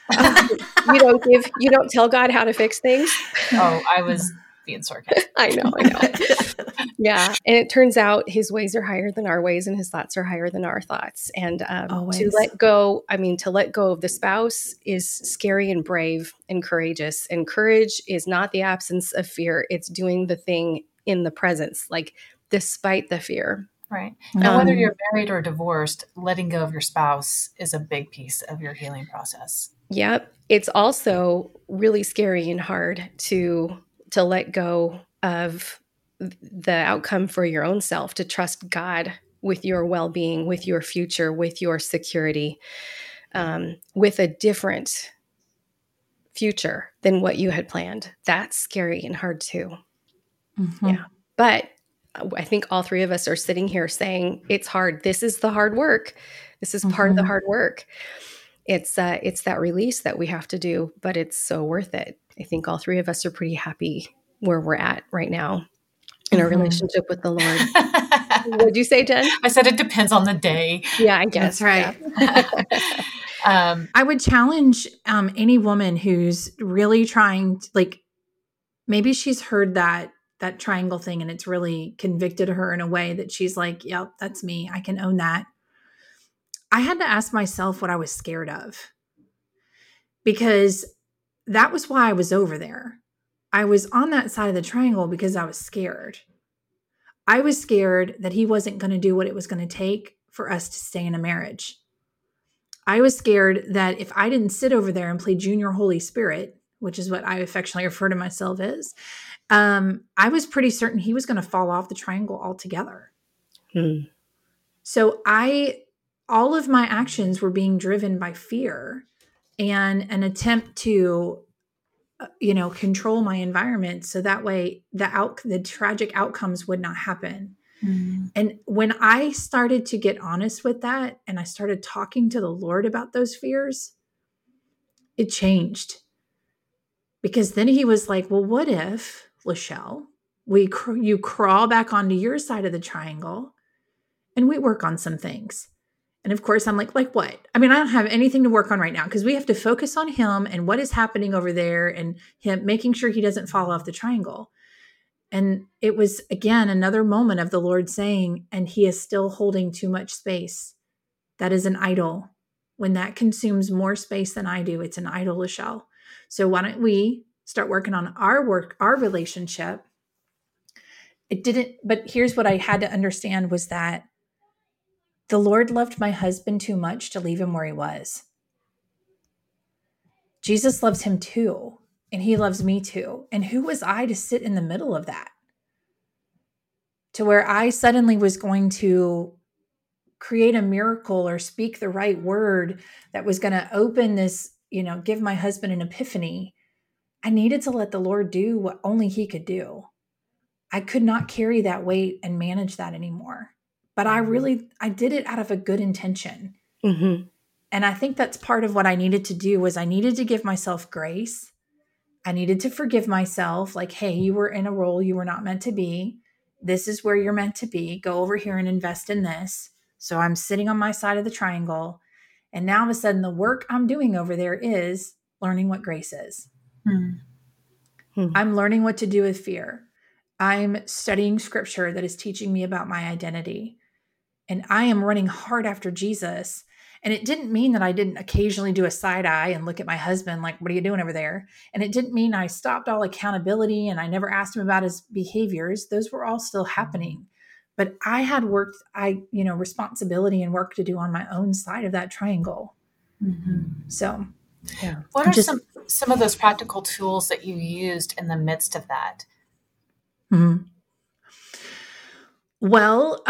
C: You don't tell God how to fix things?
D: Oh, I was being sarcastic.
C: I know. Yeah. And it turns out his ways are higher than our ways and his thoughts are higher than our thoughts. And to let go of the spouse is scary and brave and courageous. And courage is not the absence of fear. It's doing the thing in the presence, like despite the fear.
D: Right. And whether you're married or divorced, letting go of your spouse is a big piece of your healing process.
C: Yep. It's also really scary and hard to let go of the outcome for your own self, to trust God with your well-being, with your future, with your security, with a different future than what you had planned. That's scary and hard too.
A: Mm-hmm.
C: Yeah. But I think all three of us are sitting here saying it's hard. This is the hard work. This is part of the hard work. It's that release that we have to do, but it's so worth it. I think all three of us are pretty happy where we're at right now in our relationship with the Lord. What'd you say, Jen?
D: I said it depends on the day.
C: Yeah, I guess.
A: That's right.
C: Yeah.
A: I would challenge any woman who's really trying to, like, maybe she's heard that triangle thing and it's really convicted her in a way that she's like, yep, that's me. I can own that. I had to ask myself what I was scared of, because that was why I was over there. I was on that side of the triangle because I was scared. I was scared that he wasn't going to do what it was going to take for us to stay in a marriage. I was scared that if I didn't sit over there and play Junior Holy Spirit, which is what I affectionately refer to myself as, I was pretty certain he was going to fall off the triangle altogether. So all of my actions were being driven by fear and an attempt to, control my environment. So that way the tragic outcomes would not happen. And when I started to get honest with that and I started talking to the Lord about those fears, it changed. Because then he was like, well, what if, Lachelle, you crawl back onto your side of the triangle and we work on some things? And of course, I'm like what? I mean, I don't have anything to work on right now because we have to focus on him and what is happening over there and him making sure he doesn't fall off the triangle. And it was, again, another moment of the Lord saying, and he is still holding too much space. That is an idol. When that consumes more space than I do, it's an idol, Lachelle. So why don't we start working on our relationship? But here's what I had to understand was that the Lord loved my husband too much to leave him where he was. Jesus loves him too, and he loves me too. And who was I to sit in the middle of that? To where I suddenly was going to create a miracle or speak the right word that was going to open this, give my husband an epiphany. I needed to let the Lord do what only he could do. I could not carry that weight and manage that anymore. But I did it out of a good intention. And I think that's part of what I needed to do was I needed to give myself grace. I needed to forgive myself. Like, hey, you were in a role you were not meant to be. This is where you're meant to be. Go over here and invest in this. So I'm sitting on my side of the triangle. And now all of a sudden the work I'm doing over there is learning what grace is. I'm learning what to do with fear. I'm studying scripture that is teaching me about my identity. And I am running hard after Jesus. And it didn't mean that I didn't occasionally do a side eye and look at my husband like, what are you doing over there? And it didn't mean I stopped all accountability and I never asked him about his behaviors. Those were all still happening. But I had responsibility and work to do on my own side of that triangle. So, yeah.
D: What are some of those practical tools that you used in the midst of that?
A: Well,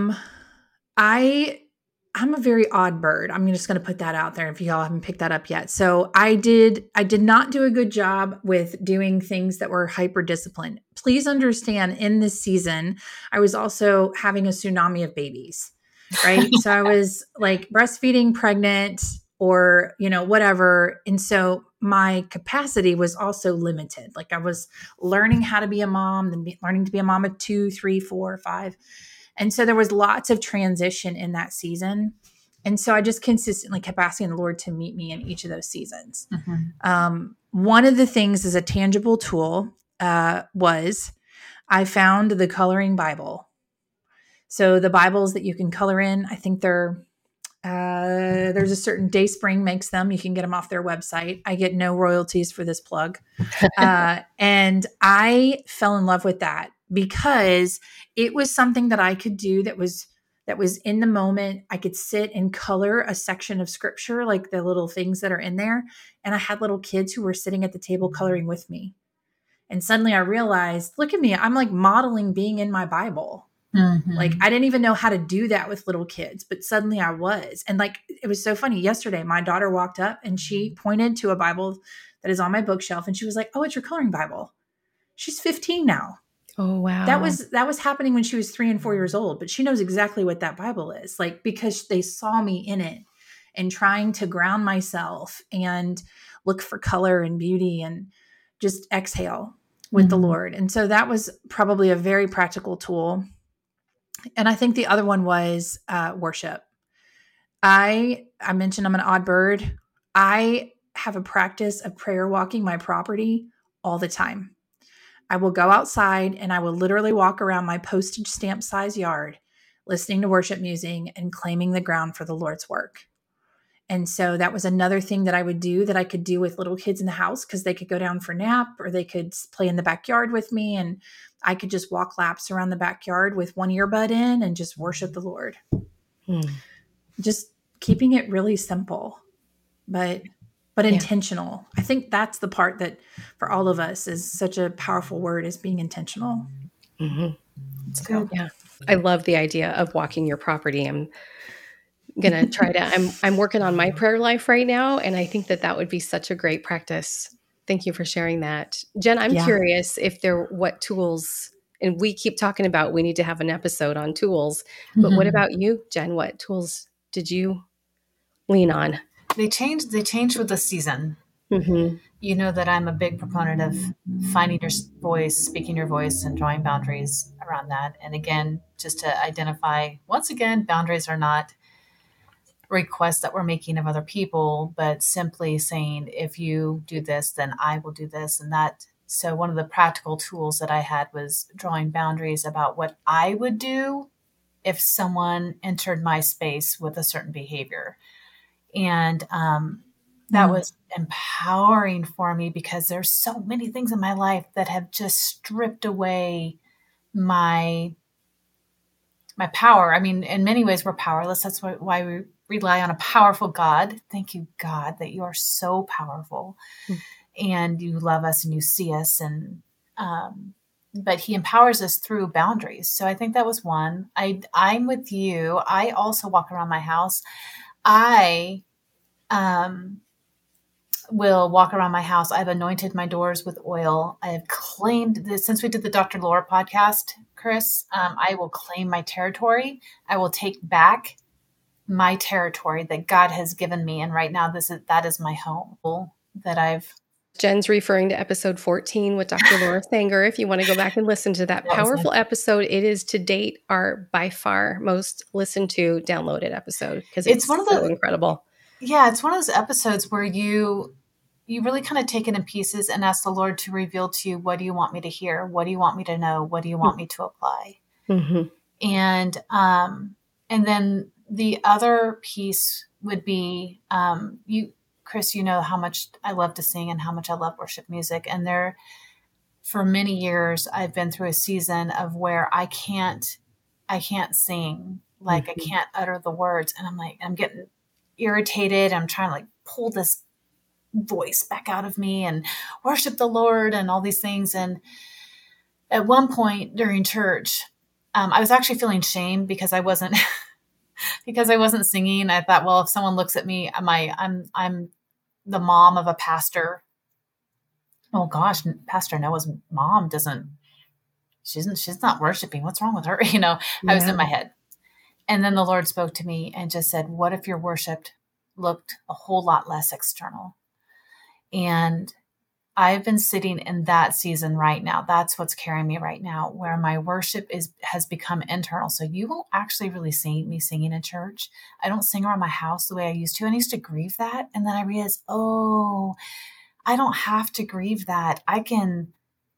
A: I'm a very odd bird. I'm just going to put that out there if y'all haven't picked that up yet. So I did not do a good job with doing things that were hyper disciplined. Please understand, in this season, I was also having a tsunami of babies. right? So I was like breastfeeding, pregnant, or, whatever. And so my capacity was also limited. Like I was learning how to be a mom, then learning to be a mom of 2, 3, 4, 5. And so there was lots of transition in that season. And so I just consistently kept asking the Lord to meet me in each of those seasons. One of the things as a tangible tool was I found the coloring Bible. So the Bibles that you can color in, I think there's a certain Dayspring makes them. You can get them off their website. I get no royalties for this plug. And I fell in love with that because it was something that I could do that was in the moment. I could sit and color a section of scripture, like the little things that are in there. And I had little kids who were sitting at the table coloring with me. And suddenly I realized, look at me, I'm like modeling being in my Bible. Like I didn't even know how to do that with little kids, but suddenly I was. And like, it was so funny. Yesterday, my daughter walked up and she pointed to a Bible that is on my bookshelf. And she was like, oh, it's your coloring Bible. She's 15 now.
C: Oh, wow.
A: That was happening when she was 3 and 4 years old, but she knows exactly what that Bible is, like, because they saw me in it and trying to ground myself and look for color and beauty and just exhale with the Lord. And so that was probably a very practical tool. And I think the other one was worship. I mentioned I'm an odd bird. I have a practice of prayer walking my property all the time. I will go outside and I will literally walk around my postage stamp size yard, listening to worship music and claiming the ground for the Lord's work. And so that was another thing that I would do that I could do with little kids in the house, because they could go down for a nap or they could play in the backyard with me. And I could just walk laps around the backyard with one earbud in and just worship the Lord. Just keeping it really simple, but intentional. I think that's the part that for all of us is such a powerful word, is being intentional.
C: It's good. Yeah. I love the idea of walking your property. I'm going to try to, I'm working on my prayer life right now. And I think that would be such a great practice. Thank you for sharing that. Jen, I'm curious what tools, and we keep talking about, we need to have an episode on tools, but what about you, Jen? What tools did you lean on?
D: They changed with the season. You know that I'm a big proponent of finding your voice, speaking your voice, and drawing boundaries around that. And again, just to identify, once again, boundaries are not requests that we're making of other people, but simply saying, if you do this, then I will do this. And that, so one of the practical tools that I had was drawing boundaries about what I would do if someone entered my space with a certain behavior. And that was empowering for me, because there's so many things in my life that have just stripped away my power. I mean, in many ways, we're powerless. That's why we rely on a powerful God. Thank you, God, that you are so powerful and you love us and you see us. And but he empowers us through boundaries. So I think that was one. I'm with you. I also walk around my house. I will walk around my house. I've anointed my doors with oil. I have claimed this since we did the Dr. Laura podcast, Chris. I will claim my territory. I will take back my territory that God has given me. And right now that is my home that I've.
C: Jen's referring to episode 14 with Dr. Laura Sanger. If you want to go back and listen to that powerful episode, it is to date our by far most listened to downloaded episode, because it's one of so incredible.
D: Yeah, it's one of those episodes where you really kind of take it in pieces and ask the Lord to reveal to you, what do you want me to hear? What do you want me to know? What do you want me to apply? And then the other piece would be, Chris, you know how much I love to sing and how much I love worship music. And for many years, I've been through a season of where I can't sing, like I can't utter the words. And I'm getting irritated. I'm trying to like pull this voice back out of me and worship the Lord and all these things. And at one point during church, I was actually feeling shame because I wasn't singing. I thought, well, if someone looks at me, I'm the mom of a pastor. Oh gosh, Pastor Noah's mom she's not worshiping. What's wrong with her? I was in my head. And then the Lord spoke to me and just said, what if your worship looked a whole lot less external? And I've been sitting in that season right now. That's what's carrying me right now, where my worship has become internal. So you won't actually really see me singing in church. I don't sing around my house the way I used to. And I used to grieve that. And then I realized, I don't have to grieve that. I can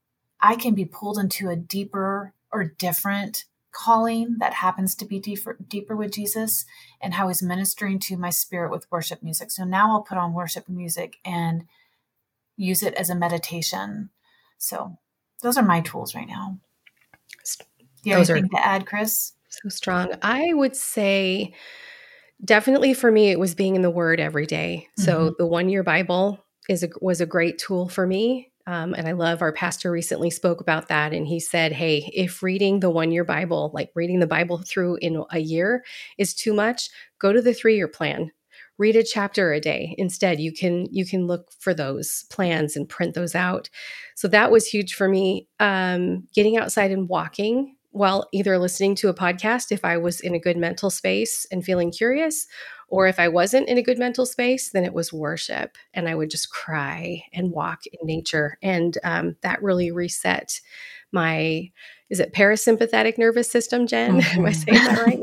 D: be pulled into a deeper or different calling that happens to be deeper with Jesus and how he's ministering to my spirit with worship music. So now I'll put on worship music and use it as a meditation. So those are my tools right now. Do you have anything to add, Chris?
C: So strong. I would say definitely for me, it was being in the Word every day. So the 1 Year Bible was a great tool for me. And I love our pastor recently spoke about that. And he said, hey, if reading the 1 Year Bible, like reading the Bible through in a year is too much, go to the 3-year plan. Read a chapter a day. Instead, you can look for those plans and print those out. So that was huge for me. Getting outside and walking while either listening to a podcast if I was in a good mental space and feeling curious, or if I wasn't in a good mental space, then it was worship. And I would just cry and walk in nature. And that really reset my, is it parasympathetic nervous system, Jen? Am I saying that right?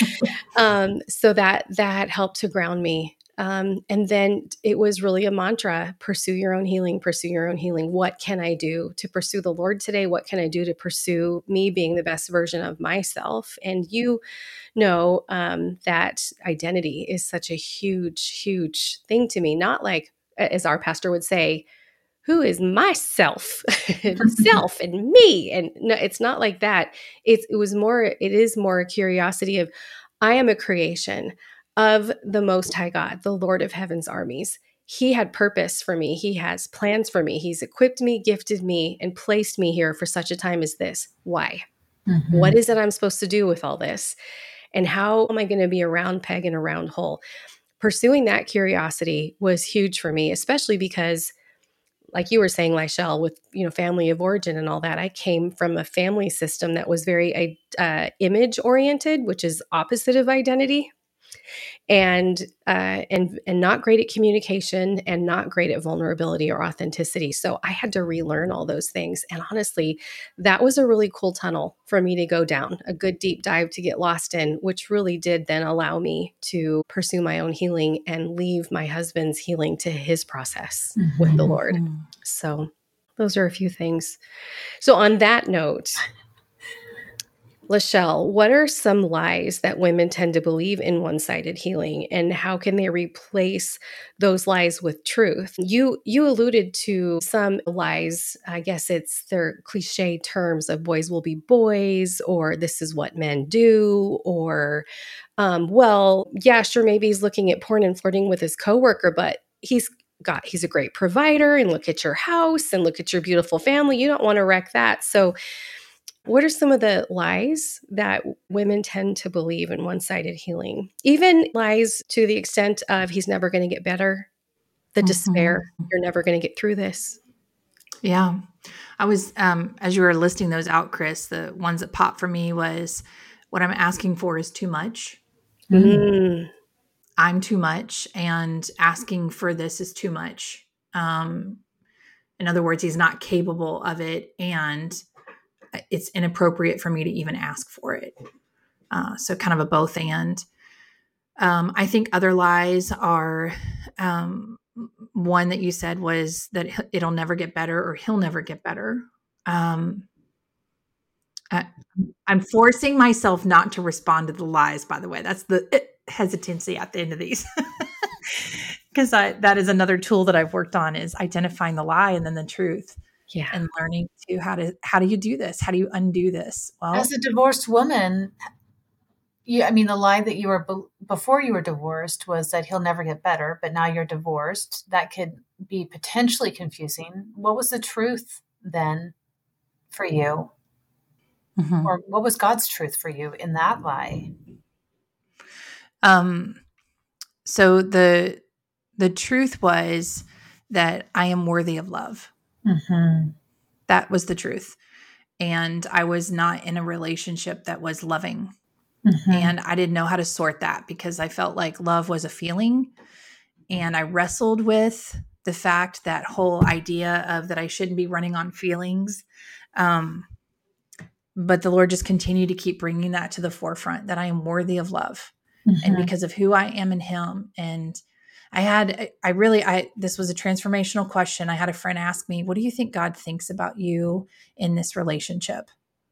C: Yeah. So that helped to ground me. And then it was really a mantra: pursue your own healing, pursue your own healing. What can I do to pursue the Lord today? What can I do to pursue me being the best version of myself? And you know, that identity is such a huge, huge thing to me. Not like, as our pastor would say, who is myself, self and me? And no, it's not like that. It is more a curiosity of, I am a creation of the Most High God, the Lord of Heaven's armies. He had purpose for me. He has plans for me. He's equipped me, gifted me, and placed me here for such a time as this. Why? What is it I'm supposed to do with all this? And how am I going to be a round peg in a round hole? Pursuing that curiosity was huge for me, especially because, like you were saying, Lishelle, with family of origin and all that, I came from a family system that was very image oriented, which is opposite of identity, and not great at communication and not great at vulnerability or authenticity. So I had to relearn all those things. And honestly, that was a really cool tunnel for me to go down, a good deep dive to get lost in, which really did then allow me to pursue my own healing and leave my husband's healing to his process with the Lord. So those are a few things. So on that note, Lishelle, what are some lies that women tend to believe in one-sided healing, and how can they replace those lies with truth? You alluded to some lies. I guess their cliche terms of boys will be boys, or this is what men do, or, well, yeah, sure, maybe he's looking at porn and flirting with his coworker, but he's a great provider, and look at your house and look at your beautiful family. You don't want to wreck that. So what are some of the lies that women tend to believe in one-sided healing? Even lies to the extent of, he's never going to get better, the despair, you're never going to get through this.
A: Yeah. I was, as you were listing those out, Chris, the ones that popped for me was, what I'm asking for is too much. I'm too much, and asking for this is too much. In other words, he's not capable of it, and it's inappropriate for me to even ask for it. So kind of a both and. I think other lies are, one that you said was that it'll never get better, or he'll never get better. I'm forcing myself not to respond to the lies, by the way. That's the hesitancy at the end of these. Because that is another tool that I've worked on, is identifying the lie and then the truth.
C: Yeah.
A: And learning to how do you do this? How do you undo this? Well,
D: as a divorced woman, the lie that you were before you were divorced was that he'll never get better, but now you're divorced. That could be potentially confusing. What was the truth then for you? Or what was God's truth for you in that lie?
A: So the truth was that I am worthy of love. That was the truth. And I was not in a relationship that was loving. And I didn't know how to sort that because I felt like love was a feeling. And I wrestled with the fact, that whole idea of that I shouldn't be running on feelings. But the Lord just continued to keep bringing that to the forefront, that I am worthy of love. And because of who I am in him. And this was a transformational question. I had a friend ask me, what do you think God thinks about you in this relationship?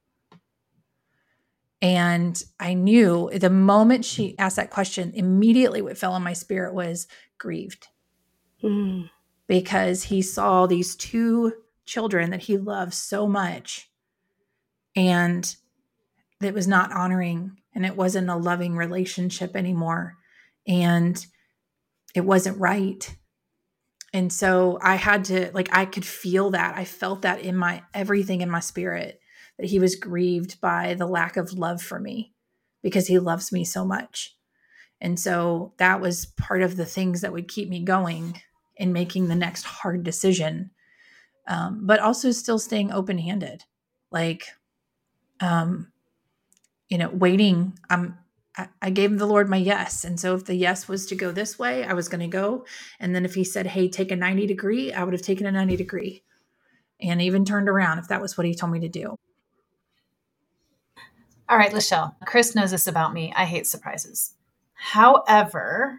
A: And I knew the moment she asked that question, immediately what fell in my spirit was grieved. Because he saw these two children that he loved so much, and it was not honoring, and it wasn't a loving relationship anymore, and it wasn't right. And so I had to, I could feel that. I felt that in everything in my spirit, that he was grieved by the lack of love for me because he loves me so much. And so that was part of the things that would keep me going in making the next hard decision. But also still staying open-handed, waiting. I gave the Lord my yes. And so if the yes was to go this way, I was going to go. And then if he said, hey, take a 90 degree, I would have taken a 90 degree and even turned around if that was what he told me to do.
D: All right, Lachelle, Chris knows this about me. I hate surprises. However,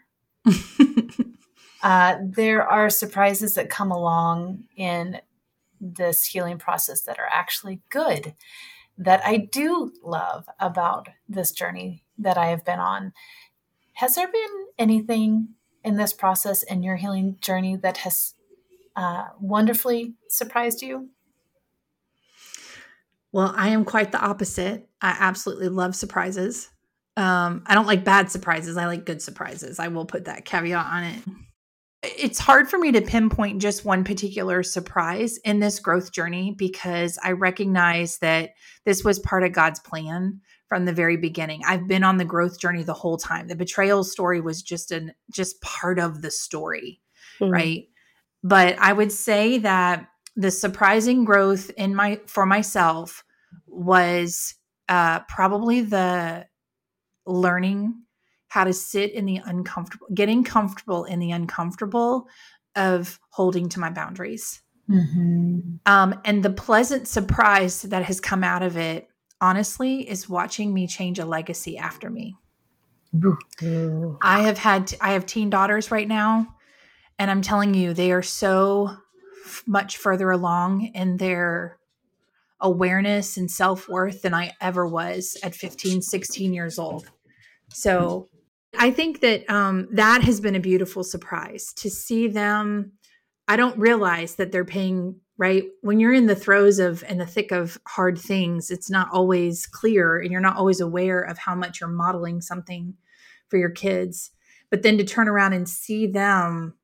D: there are surprises that come along in this healing process that are actually good, that I do love about this journey that I have been on. Has there been anything in this process, in your healing journey, that has wonderfully surprised you?
A: Well, I am quite the opposite. I absolutely love surprises. I don't like bad surprises. I like good surprises. I will put that caveat on it. It's hard for me to pinpoint just one particular surprise in this growth journey, because I recognize that this was part of God's plan from the very beginning. I've been on the growth journey the whole time. The betrayal story was just part of the story, right? But I would say that the surprising growth for myself was probably the learning how to sit in the uncomfortable, getting comfortable in the uncomfortable of holding to my boundaries. And the pleasant surprise that has come out of it, honestly, is watching me change a legacy after me. I have teen daughters right now, and I'm telling you, they are so much further along in their awareness and self-worth than I ever was at 15, 16 years old. So I think that that has been a beautiful surprise to see them. I don't realize that they're paying, right? When you're in the throes of and the thick of hard things, it's not always clear, and you're not always aware of how much you're modeling something for your kids. But then to turn around and see them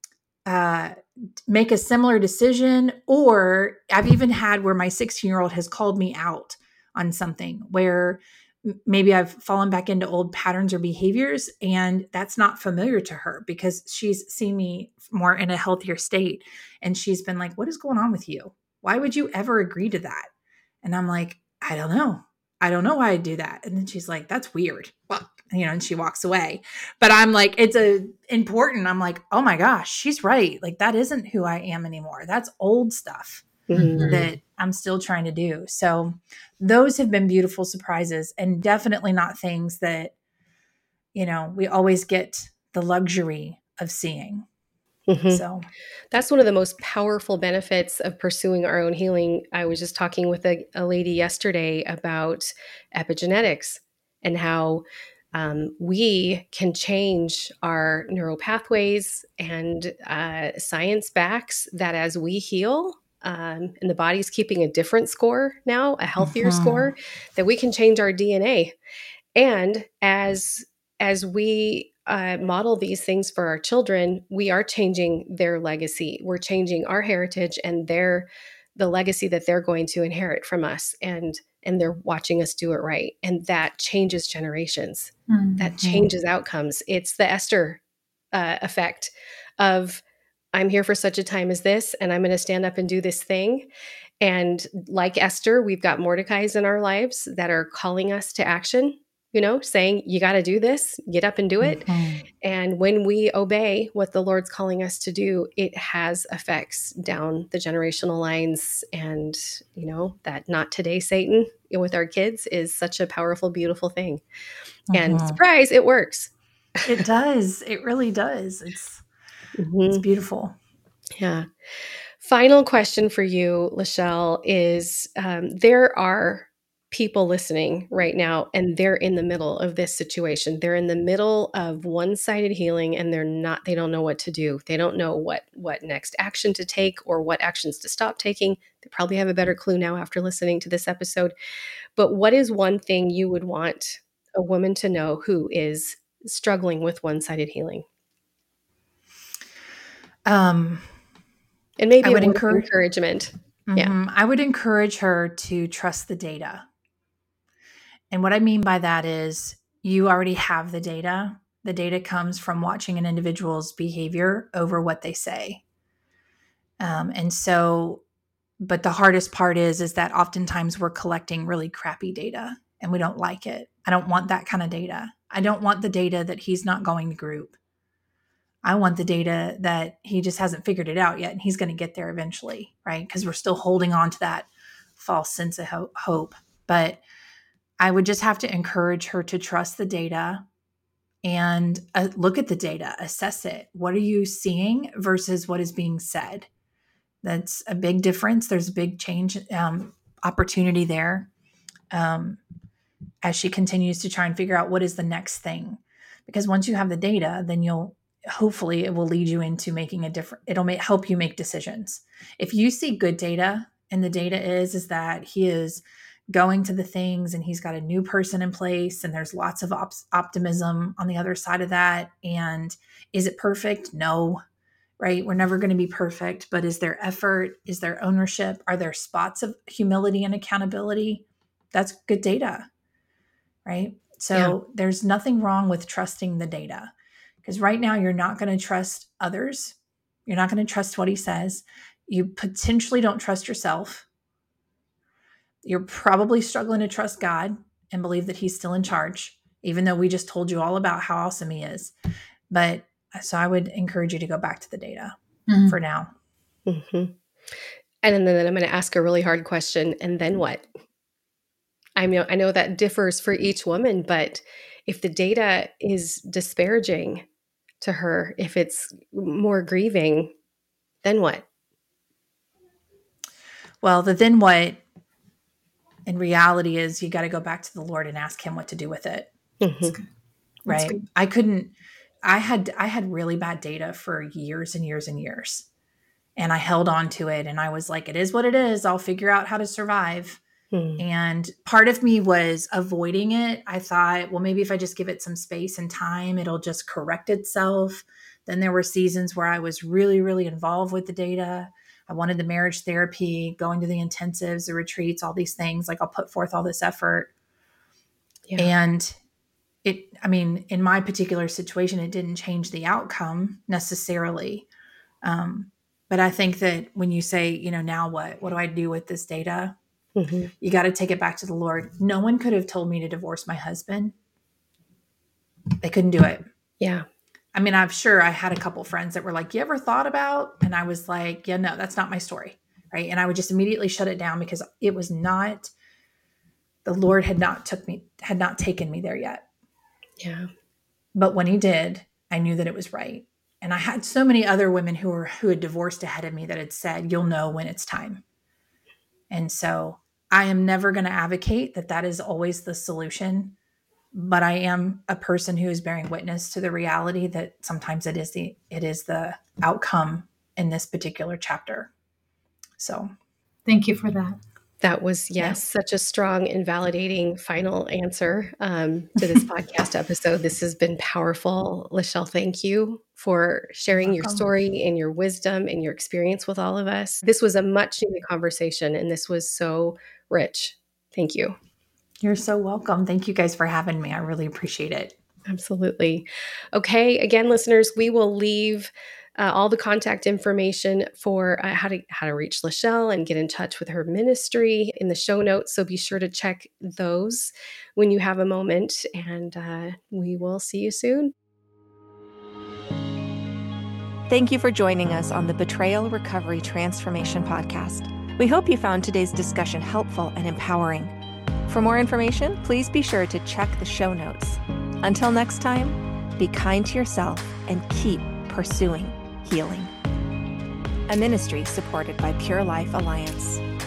A: make a similar decision, or I've even had where my 16-year-old has called me out on something where maybe I've fallen back into old patterns or behaviors, and that's not familiar to her because she's seen me more in a healthier state. And she's been like, what is going on with you? Why would you ever agree to that? And I'm like, I don't know. I don't know why I do that. And then she's like, that's weird. Well, and she walks away. But I'm like, important. I'm like, oh my gosh, she's right. Like, that isn't who I am anymore. That's old stuff that I'm still trying to do. So those have been beautiful surprises, and definitely not things that, we always get the luxury of seeing. So
C: that's one of the most powerful benefits of pursuing our own healing. I was just talking with a lady yesterday about epigenetics and how we can change our neural pathways, and science backs that as we heal, and the body's keeping a different score now, a healthier score, that we can change our DNA. And as we model these things for our children, we are changing their legacy. We're changing our heritage and the legacy that they're going to inherit from us. And they're watching us do it right. And that changes generations. That changes outcomes. It's the Esther effect of, I'm here for such a time as this, and I'm going to stand up and do this thing. And like Esther, we've got Mordecai's in our lives that are calling us to action. saying, you got to do this, get up and do it.
A: Mhm.
C: And when we obey what the Lord's calling us to do, it has effects down the generational lines. And, that not today, Satan with our kids is such a powerful, beautiful thing. And
A: Mhm.
C: surprise, it works.
A: It does. It really does. It's
C: Mhm.
A: beautiful.
C: Yeah. Final question for you, Lachelle, is there are people listening right now, and they're in the middle of this situation. They're in the middle of one-sided healing, and they don't know what to do. They don't know what next action to take or what actions to stop taking. They probably have a better clue now after listening to this episode. But what is one thing you would want a woman to know who is struggling with one-sided healing?
A: Um,
C: And maybe
A: I
C: a
A: would
C: word of
A: encourage.
C: encouragement. Yeah.
A: I would encourage her to trust the data. And what I mean by that is you already have the data. The data comes from watching an individual's behavior over what they say. But the hardest part is that oftentimes we're collecting really crappy data and we don't like it. I don't want that kind of data. I don't want the data that he's not going to group. I want the data that he just hasn't figured it out yet and he's going to get there eventually, right? Because we're still holding on to that false sense of hope. But I would just have to encourage her to trust the data and look at the data, assess it. What are you seeing versus what is being said? That's a big difference. There's a big change opportunity there as she continues to try and figure out what is the next thing. Because once you have the data, then hopefully it will lead you into making it'll help you make decisions. If you see good data and the data is that he is going to the things and he's got a new person in place and there's lots of optimism on the other side of that. And is it perfect? No, right? We're never going to be perfect, but is there effort? Is there ownership? Are there spots of humility and accountability? That's good data, right? So There's nothing wrong with trusting the data because right now you're not going to trust others. You're not going to trust what he says. You potentially don't trust yourself. You're probably struggling to trust God and believe that he's still in charge, even though we just told you all about how awesome he is. But so I would encourage you to go back to the data for now.
C: Mm-hmm. And then I'm going to ask a really hard question. And then what? I know that differs for each woman, but if the data is disparaging to her, if it's more grieving, then what?
A: Well, the then what in reality is you got to go back to the Lord and ask him what to do with it.
C: Mm-hmm.
A: Right. I had really bad data for years and years and years. And I held on to it and I was like, it is what it is. I'll figure out how to survive. And part of me was avoiding it. I thought, well, maybe if I just give it some space and time, it'll just correct itself. Then there were seasons where I was really, really involved with the data. I wanted the marriage therapy, going to the intensives, the retreats, all these things. Like I'll put forth all this effort.
C: Yeah.
A: And in my particular situation, it didn't change the outcome necessarily. But I think that when you say, now what do I do with this data?
C: Mm-hmm.
A: You got to take it back to the Lord. No one could have told me to divorce my husband. They couldn't do it.
C: Yeah.
A: I'm sure I had a couple friends that were like, you ever thought about? And I was like, yeah, no, that's not my story. Right. And I would just immediately shut it down because it was not, the Lord had not taken me there yet.
C: Yeah.
A: But when he did, I knew that it was right. And I had so many other women who had divorced ahead of me that had said, you'll know when it's time. And so I am never going to advocate that is always the solution, but I am a person who is bearing witness to the reality that sometimes it is the outcome in this particular chapter. So
D: thank you for that.
C: That was, such a strong and validating final answer to this podcast episode. This has been powerful. Lachelle, thank you for sharing your story and your wisdom and your experience with all of us. This was a much needed conversation and this was so rich. Thank you.
A: You're so welcome. Thank you guys for having me. I really appreciate it.
C: Absolutely. Okay. Again, listeners, we will leave all the contact information for how to reach Lachelle and get in touch with her ministry in the show notes. So be sure to check those when you have a moment, and we will see you soon.
B: Thank you for joining us on the Betrayal Recovery Transformation Podcast. We hope you found today's discussion helpful and empowering. For more information, please be sure to check the show notes. Until next time, be kind to yourself and keep pursuing healing. A ministry supported by Pure Life Alliance.